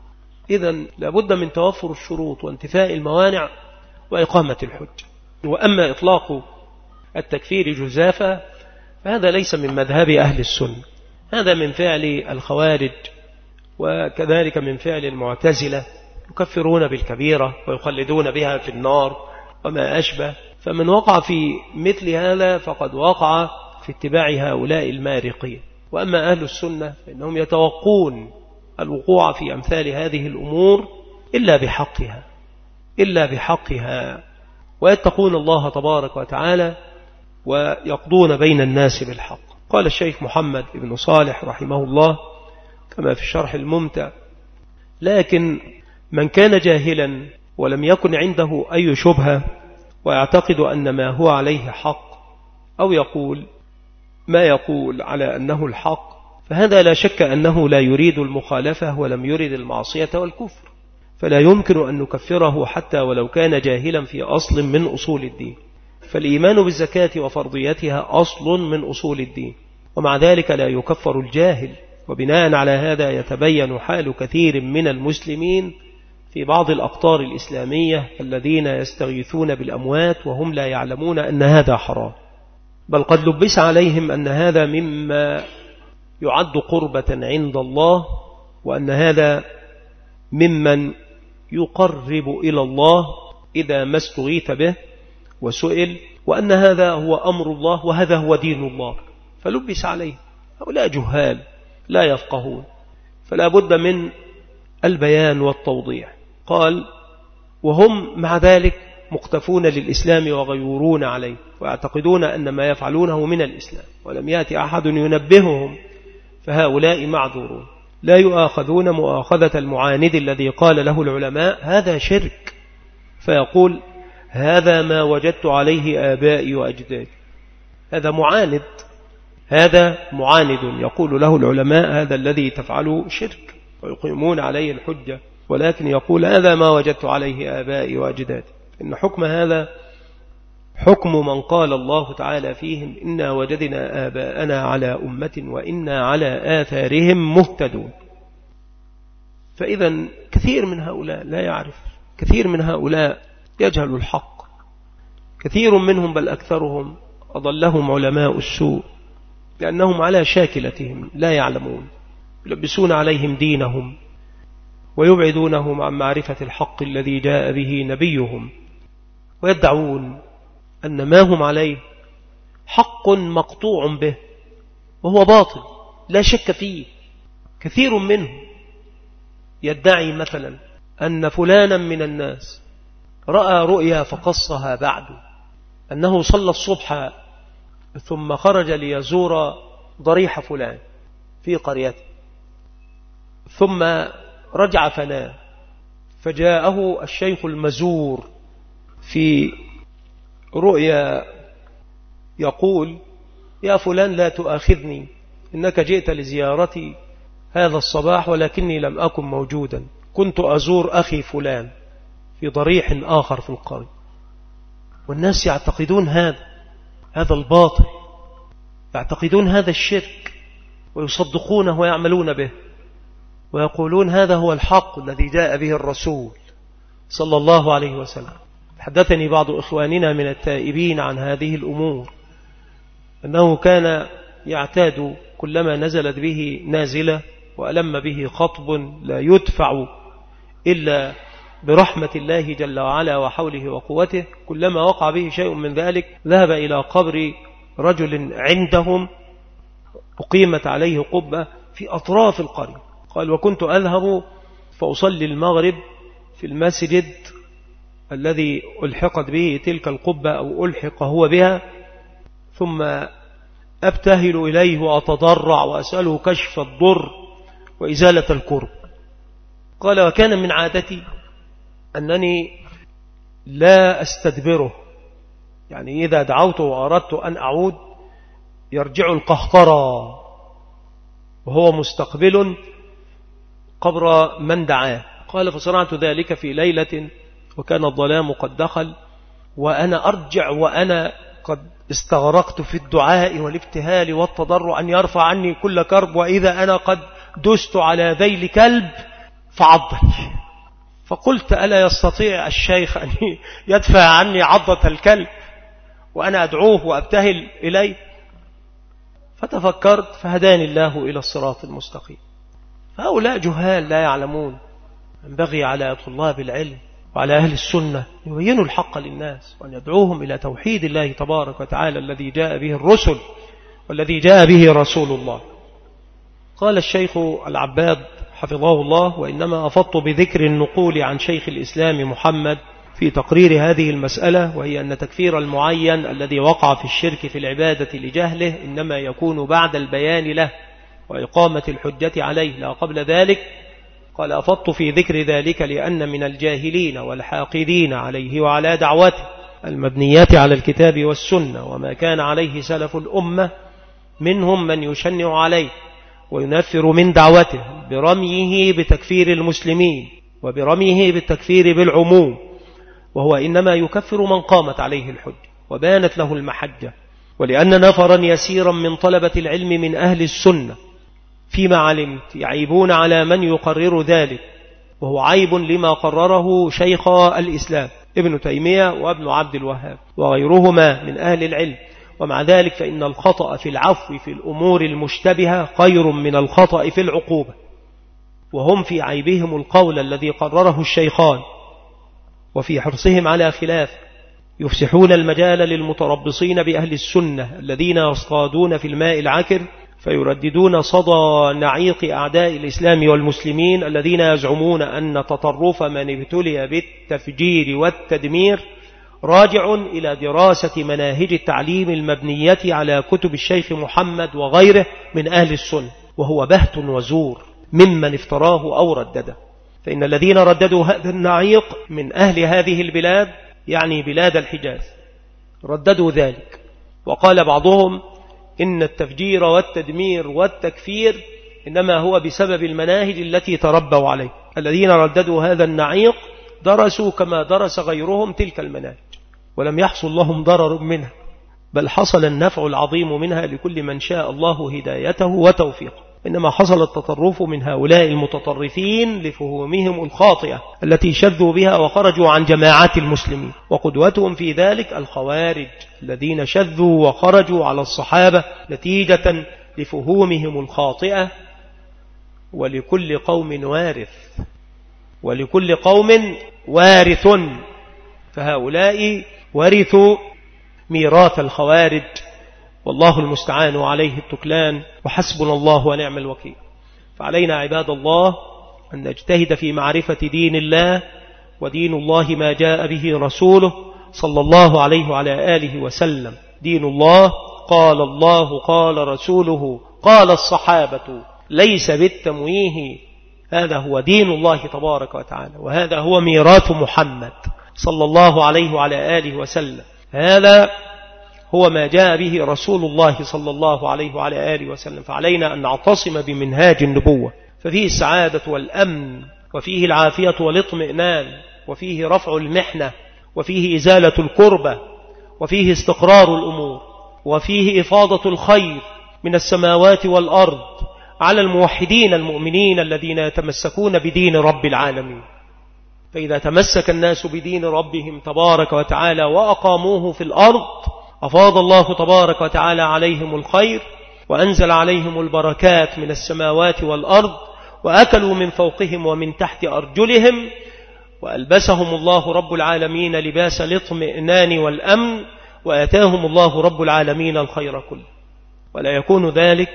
إذن لابد من توفر الشروط وانتفاء الموانع وإقامة الحجة. وأما إطلاق التكفير جزافا فهذا ليس من مذهب أهل السنة، هذا من فعل الخوارج وكذلك من فعل المعتزلة، يكفرون بالكبيرة ويخلدون بها في النار وما أشبه. فمن وقع في مثل هذا فقد وقع في اتباع هؤلاء المارقين. وأما أهل السنة فإنهم يتوقون الوقوع في أمثال هذه الأمور إلا بحقها إلا بحقها ويتقون الله تبارك وتعالى ويقضون بين الناس بالحق. قال الشيخ محمد بن صالح رحمه الله كما في الشرح الممتع: لكن من كان جاهلا ولم يكن عنده أي شبهة ويعتقد أن ما هو عليه حق، أو يقول ما يقول على أنه الحق، فهذا لا شك أنه لا يريد المخالفة ولم يريد المعصية والكفر، فلا يمكن أن نكفره حتى ولو كان جاهلا في أصل من أصول الدين. فالإيمان بالزكاة وفرضيتها أصل من أصول الدين، ومع ذلك لا يكفر الجاهل. وبناء على هذا يتبين حال كثير من المسلمين في بعض الأقطار الإسلامية الذين يستغيثون بالأموات وهم لا يعلمون أن هذا حرام، بل قد لبس عليهم أن هذا مما يعد قربة عند الله، وأن هذا ممن يقرب إلى الله إذا ما استغيث به وسئل، وأن هذا هو أمر الله وهذا هو دين الله، فلبس عليه. هؤلاء جهال لا يفقهون، فلا بد من البيان والتوضيح. قال: وهم مع ذلك مقتفون للإسلام وغيورون عليه ويعتقدون أن ما يفعلونه من الإسلام، ولم يأتي أحد ينبههم، فهؤلاء معذورون لا يؤاخذون مؤاخذة المعاند الذي قال له العلماء هذا شرك، فيقول: هذا ما وجدت عليه آبائي وأجدادي. هذا معاند هذا معاند يقول له العلماء هذا الذي تفعله شرك، ويقيمون عليه الحجة، ولكن يقول: هذا ما وجدت عليه آبائي وأجدادي. إن حكم هذا حكم من قال الله تعالى فيهم: إنا وجدنا آباءنا على أمة وإنا على آثارهم مهتدون. فإذا كثير من هؤلاء لا يعرف، كثير من هؤلاء يجهل الحق، كثير منهم بل أكثرهم أضلهم علماء السوء، لأنهم على شاكلتهم لا يعلمون، يلبسون عليهم دينهم ويبعدونهم عن معرفة الحق الذي جاء به نبيهم، ويدعون أن ما هم عليه حق مقطوع به وهو باطل لا شك فيه. كثير منهم يدعي مثلا أن فلانا من الناس رأى رؤيا فقصها بعد أنه صلى الصبح ثم خرج ليزور ضريح فلان في قريته، ثم رجع فنام، فجاءه الشيخ المزور في رؤيا يقول: يا فلان لا تؤاخذني، إنك جئت لزيارتي هذا الصباح ولكني لم أكن موجودا، كنت أزور أخي فلان في ضريح آخر في القرية. والناس يعتقدون هذا هذا الباطل، يعتقدون هذا الشرك ويصدقونه ويعملون به، ويقولون هذا هو الحق الذي جاء به الرسول صلى الله عليه وسلم. حدثني بعض إخواننا من التائبين عن هذه الأمور أنه كان يعتاد كلما نزلت به نازلة وألم به خطب لا يدفع إلا برحمة الله جل وعلا وحوله وقوته، كلما وقع به شيء من ذلك ذهب إلى قبر رجل عندهم أقيمت عليه قبة في أطراف القرية. قال: وكنت أذهب فأصلي المغرب في المسجد الذي ألحقت به تلك القبة أو ألحق هو بها، ثم أبتهل إليه وأتضرع وأسأله كشف الضر وإزالة الكرب. قال: وكان من عادتي أنني لا أستدبره، يعني إذا دعوت وأردت أن أعود يرجع القهقرى وهو مستقبل قبر من دعاه. قال: فصنعت ذلك في ليلة وكان الظلام قد دخل، وأنا أرجع وأنا قد استغرقت في الدعاء والابتهال والتضرع أن يرفع عني كل كرب، وإذا أنا قد دست على ذيل كلب فعضني. فقلت: ألا يستطيع الشيخ أن يدفع عني عضة الكلب وأنا أدعوه وأبتهل إليه؟ فتفكرت فهداني الله إلى الصراط المستقيم. فهؤلاء جهال لا يعلمون. ينبغي على طلاب العلم وعلى أهل السنة يبينوا الحق للناس وأن يدعوهم إلى توحيد الله تبارك وتعالى الذي جاء به الرسل والذي جاء به رسول الله. قال الشيخ العباد حفظه الله: وإنما أفضت بذكر النقول عن شيخ الإسلام محمد في تقرير هذه المسألة، وهي أن تكفير المعين الذي وقع في الشرك في العبادة لجهله إنما يكون بعد البيان له وإقامة الحجة عليه لا قبل ذلك. قال: أفضت في ذكر ذلك لأن من الجاهلين والحاقدين عليه وعلى دعوته المبنيات على الكتاب والسنة وما كان عليه سلف الأمة منهم من يشنع عليه وينفر من دعوته برميه بتكفير المسلمين وبرميه بالتكفير بالعموم، وهو إنما يكفر من قامت عليه الحجة وبانت له المحجة. ولأن نفرا يسيرا من طلبة العلم من أهل السنة فيما علمت يعيبون على من يقرر ذلك، وهو عيب لما قرره شيخ الإسلام ابن تيمية وابن عبد الوهاب وغيرهما من أهل العلم. ومع ذلك فإن الخطأ في العفو في الأمور المشتبهة خير من الخطأ في العقوبة، وهم في عيبهم القول الذي قرره الشيخان وفي حرصهم على خلاف يفسحون المجال للمتربصين بأهل السنة الذين يصطادون في الماء العكر فيرددون صدى نعيق أعداء الإسلام والمسلمين الذين يزعمون أن تطرف من ابتلي بالتفجير والتدمير راجع إلى دراسة مناهج التعليم المبنية على كتب الشيخ محمد وغيره من أهل السنة، وهو بهت وزور ممن افتراه أو ردده. فإن الذين رددوا هذا النعيق من أهل هذه البلاد يعني بلاد الحجاز رددوا ذلك، وقال بعضهم إن التفجير والتدمير والتكفير إنما هو بسبب المناهج التي تربوا عليه. الذين رددوا هذا النعيق درسوا كما درس غيرهم تلك المناهج ولم يحصل لهم ضرر منها، بل حصل النفع العظيم منها لكل من شاء الله هدايته وتوفيقه. إنما حصل التطرف من هؤلاء المتطرفين لفهومهم الخاطئة التي شذوا بها وخرجوا عن جماعات المسلمين، وقدوتهم في ذلك الخوارج الذين شذوا وخرجوا على الصحابة نتيجة لفهومهم الخاطئة. ولكل قوم وارث ولكل قوم وارث، فهؤلاء ورثوا ميراث الخوارج، والله المستعان عليه التكلان، وحسبنا الله ونعم الوكيل. فعلينا عباد الله أن نجتهد في معرفة دين الله ودين الله ما جاء به رسوله صلى الله عليه وعلى آله وسلم. دين الله قال الله قال رسوله قال الصحابة، ليس بالتمويه. هذا هو دين الله تبارك وتعالى، وهذا هو ميراث محمد صلى الله عليه وعلى آله وسلم. هذا هو ما جاء به رسول الله صلى الله عليه وعلى آله وسلم. فعلينا أن نعتصم بمنهاج النبوة، ففيه السعادة والأمن، وفيه العافية والاطمئنان، وفيه رفع المحنة، وفيه إزالة الكربة، وفيه استقرار الأمور، وفيه إفاضة الخير من السماوات والأرض على الموحدين المؤمنين الذين يتمسكون بدين رب العالمين. فإذا تمسك الناس بدين ربهم تبارك وتعالى وأقاموه في الأرض، أفاض الله تبارك وتعالى عليهم الخير، وأنزل عليهم البركات من السماوات والأرض، وأكلوا من فوقهم ومن تحت أرجلهم، وألبسهم الله رب العالمين لباس الاطمئنان والأمن، وآتاهم الله رب العالمين الخير كله. ولا يكون ذلك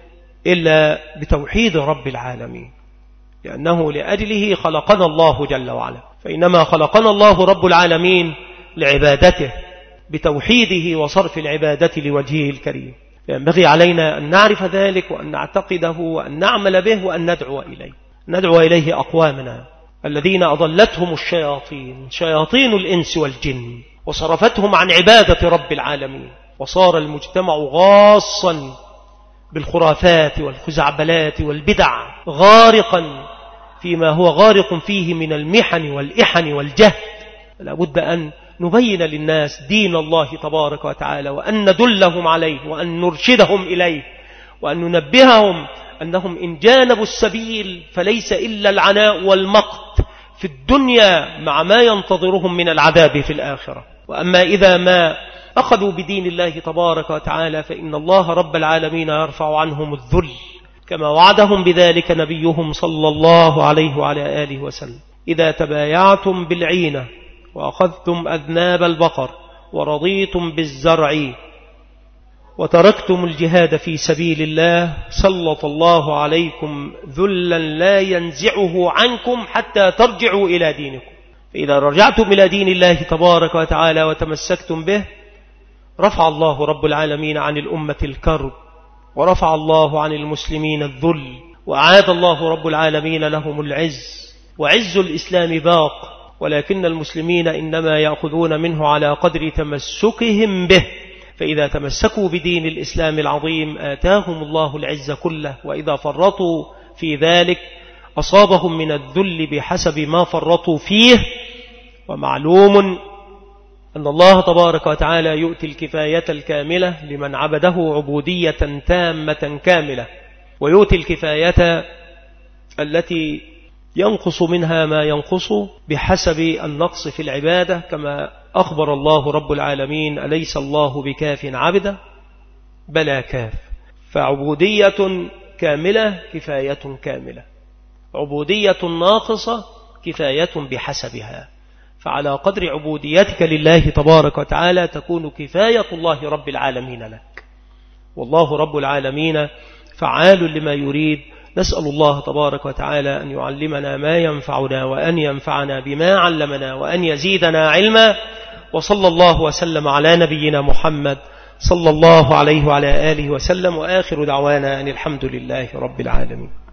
إلا بتوحيد رب العالمين، لأنه لأجله خلقنا الله جل وعلا. فإنما خلقنا الله رب العالمين لعبادته بتوحيده وصرف العبادة لوجهه الكريم. فينبغي علينا أن نعرف ذلك وأن نعتقده وأن نعمل به وأن ندعو إليه ندعو إليه أقوامنا الذين أضلتهم الشياطين شياطين الإنس والجن وصرفتهم عن عبادة رب العالمين، وصار المجتمع غاصا بالخرافات والخزعبلات والبدع، غارقا فيما هو غارق فيه من المحن والإحن والجهل. لا بد أن نبين للناس دين الله تبارك وتعالى، وأن ندلهم عليه، وأن نرشدهم إليه، وأن ننبههم أنهم إن جانبوا السبيل فليس إلا العناء والمقت في الدنيا مع ما ينتظرهم من العذاب في الآخرة. وأما إذا ما أخذوا بدين الله تبارك وتعالى فإن الله رب العالمين يرفع عنهم الذل، كما وعدهم بذلك نبيهم صلى الله عليه وعلى آله وسلم: إذا تبايعتم بالعينة وأخذتم أذناب البقر ورضيتم بالزرع وتركتم الجهاد في سبيل الله سلط الله عليكم ذلا لا ينزعه عنكم حتى ترجعوا إلى دينكم. فإذا رجعتم إلى دين الله تبارك وتعالى وتمسكتم به، رفع الله رب العالمين عن الأمة الكرب، ورفع الله عن المسلمين الذل، وأعاد الله رب العالمين لهم العز. وعز الإسلام باق، ولكن المسلمين إنما يأخذون منه على قدر تمسكهم به. فإذا تمسكوا بدين الإسلام العظيم آتاهم الله العز كله، وإذا فرطوا في ذلك أصابهم من الذل بحسب ما فرطوا فيه. ومعلوم أن الله تبارك وتعالى يؤتي الكفاية الكاملة لمن عبده عبودية تامة كاملة، ويؤتي الكفاية التي ينقص منها ما ينقص بحسب النقص في العبادة، كما أخبر الله رب العالمين: أليس الله بكاف عبدا؟ بلى كاف. فعبودية كاملة كفاية كاملة، عبودية ناقصة كفاية بحسبها. فعلى قدر عبوديتك لله تبارك وتعالى تكون كفاية الله رب العالمين لك. والله رب العالمين فعال لما يريد. نسأل الله تبارك وتعالى أن يعلمنا ما ينفعنا، وأن ينفعنا بما علمنا، وأن يزيدنا علما. وصلى الله وسلم على نبينا محمد صلى الله عليه وعلى آله وسلم، وآخر دعوانا أن الحمد لله رب العالمين.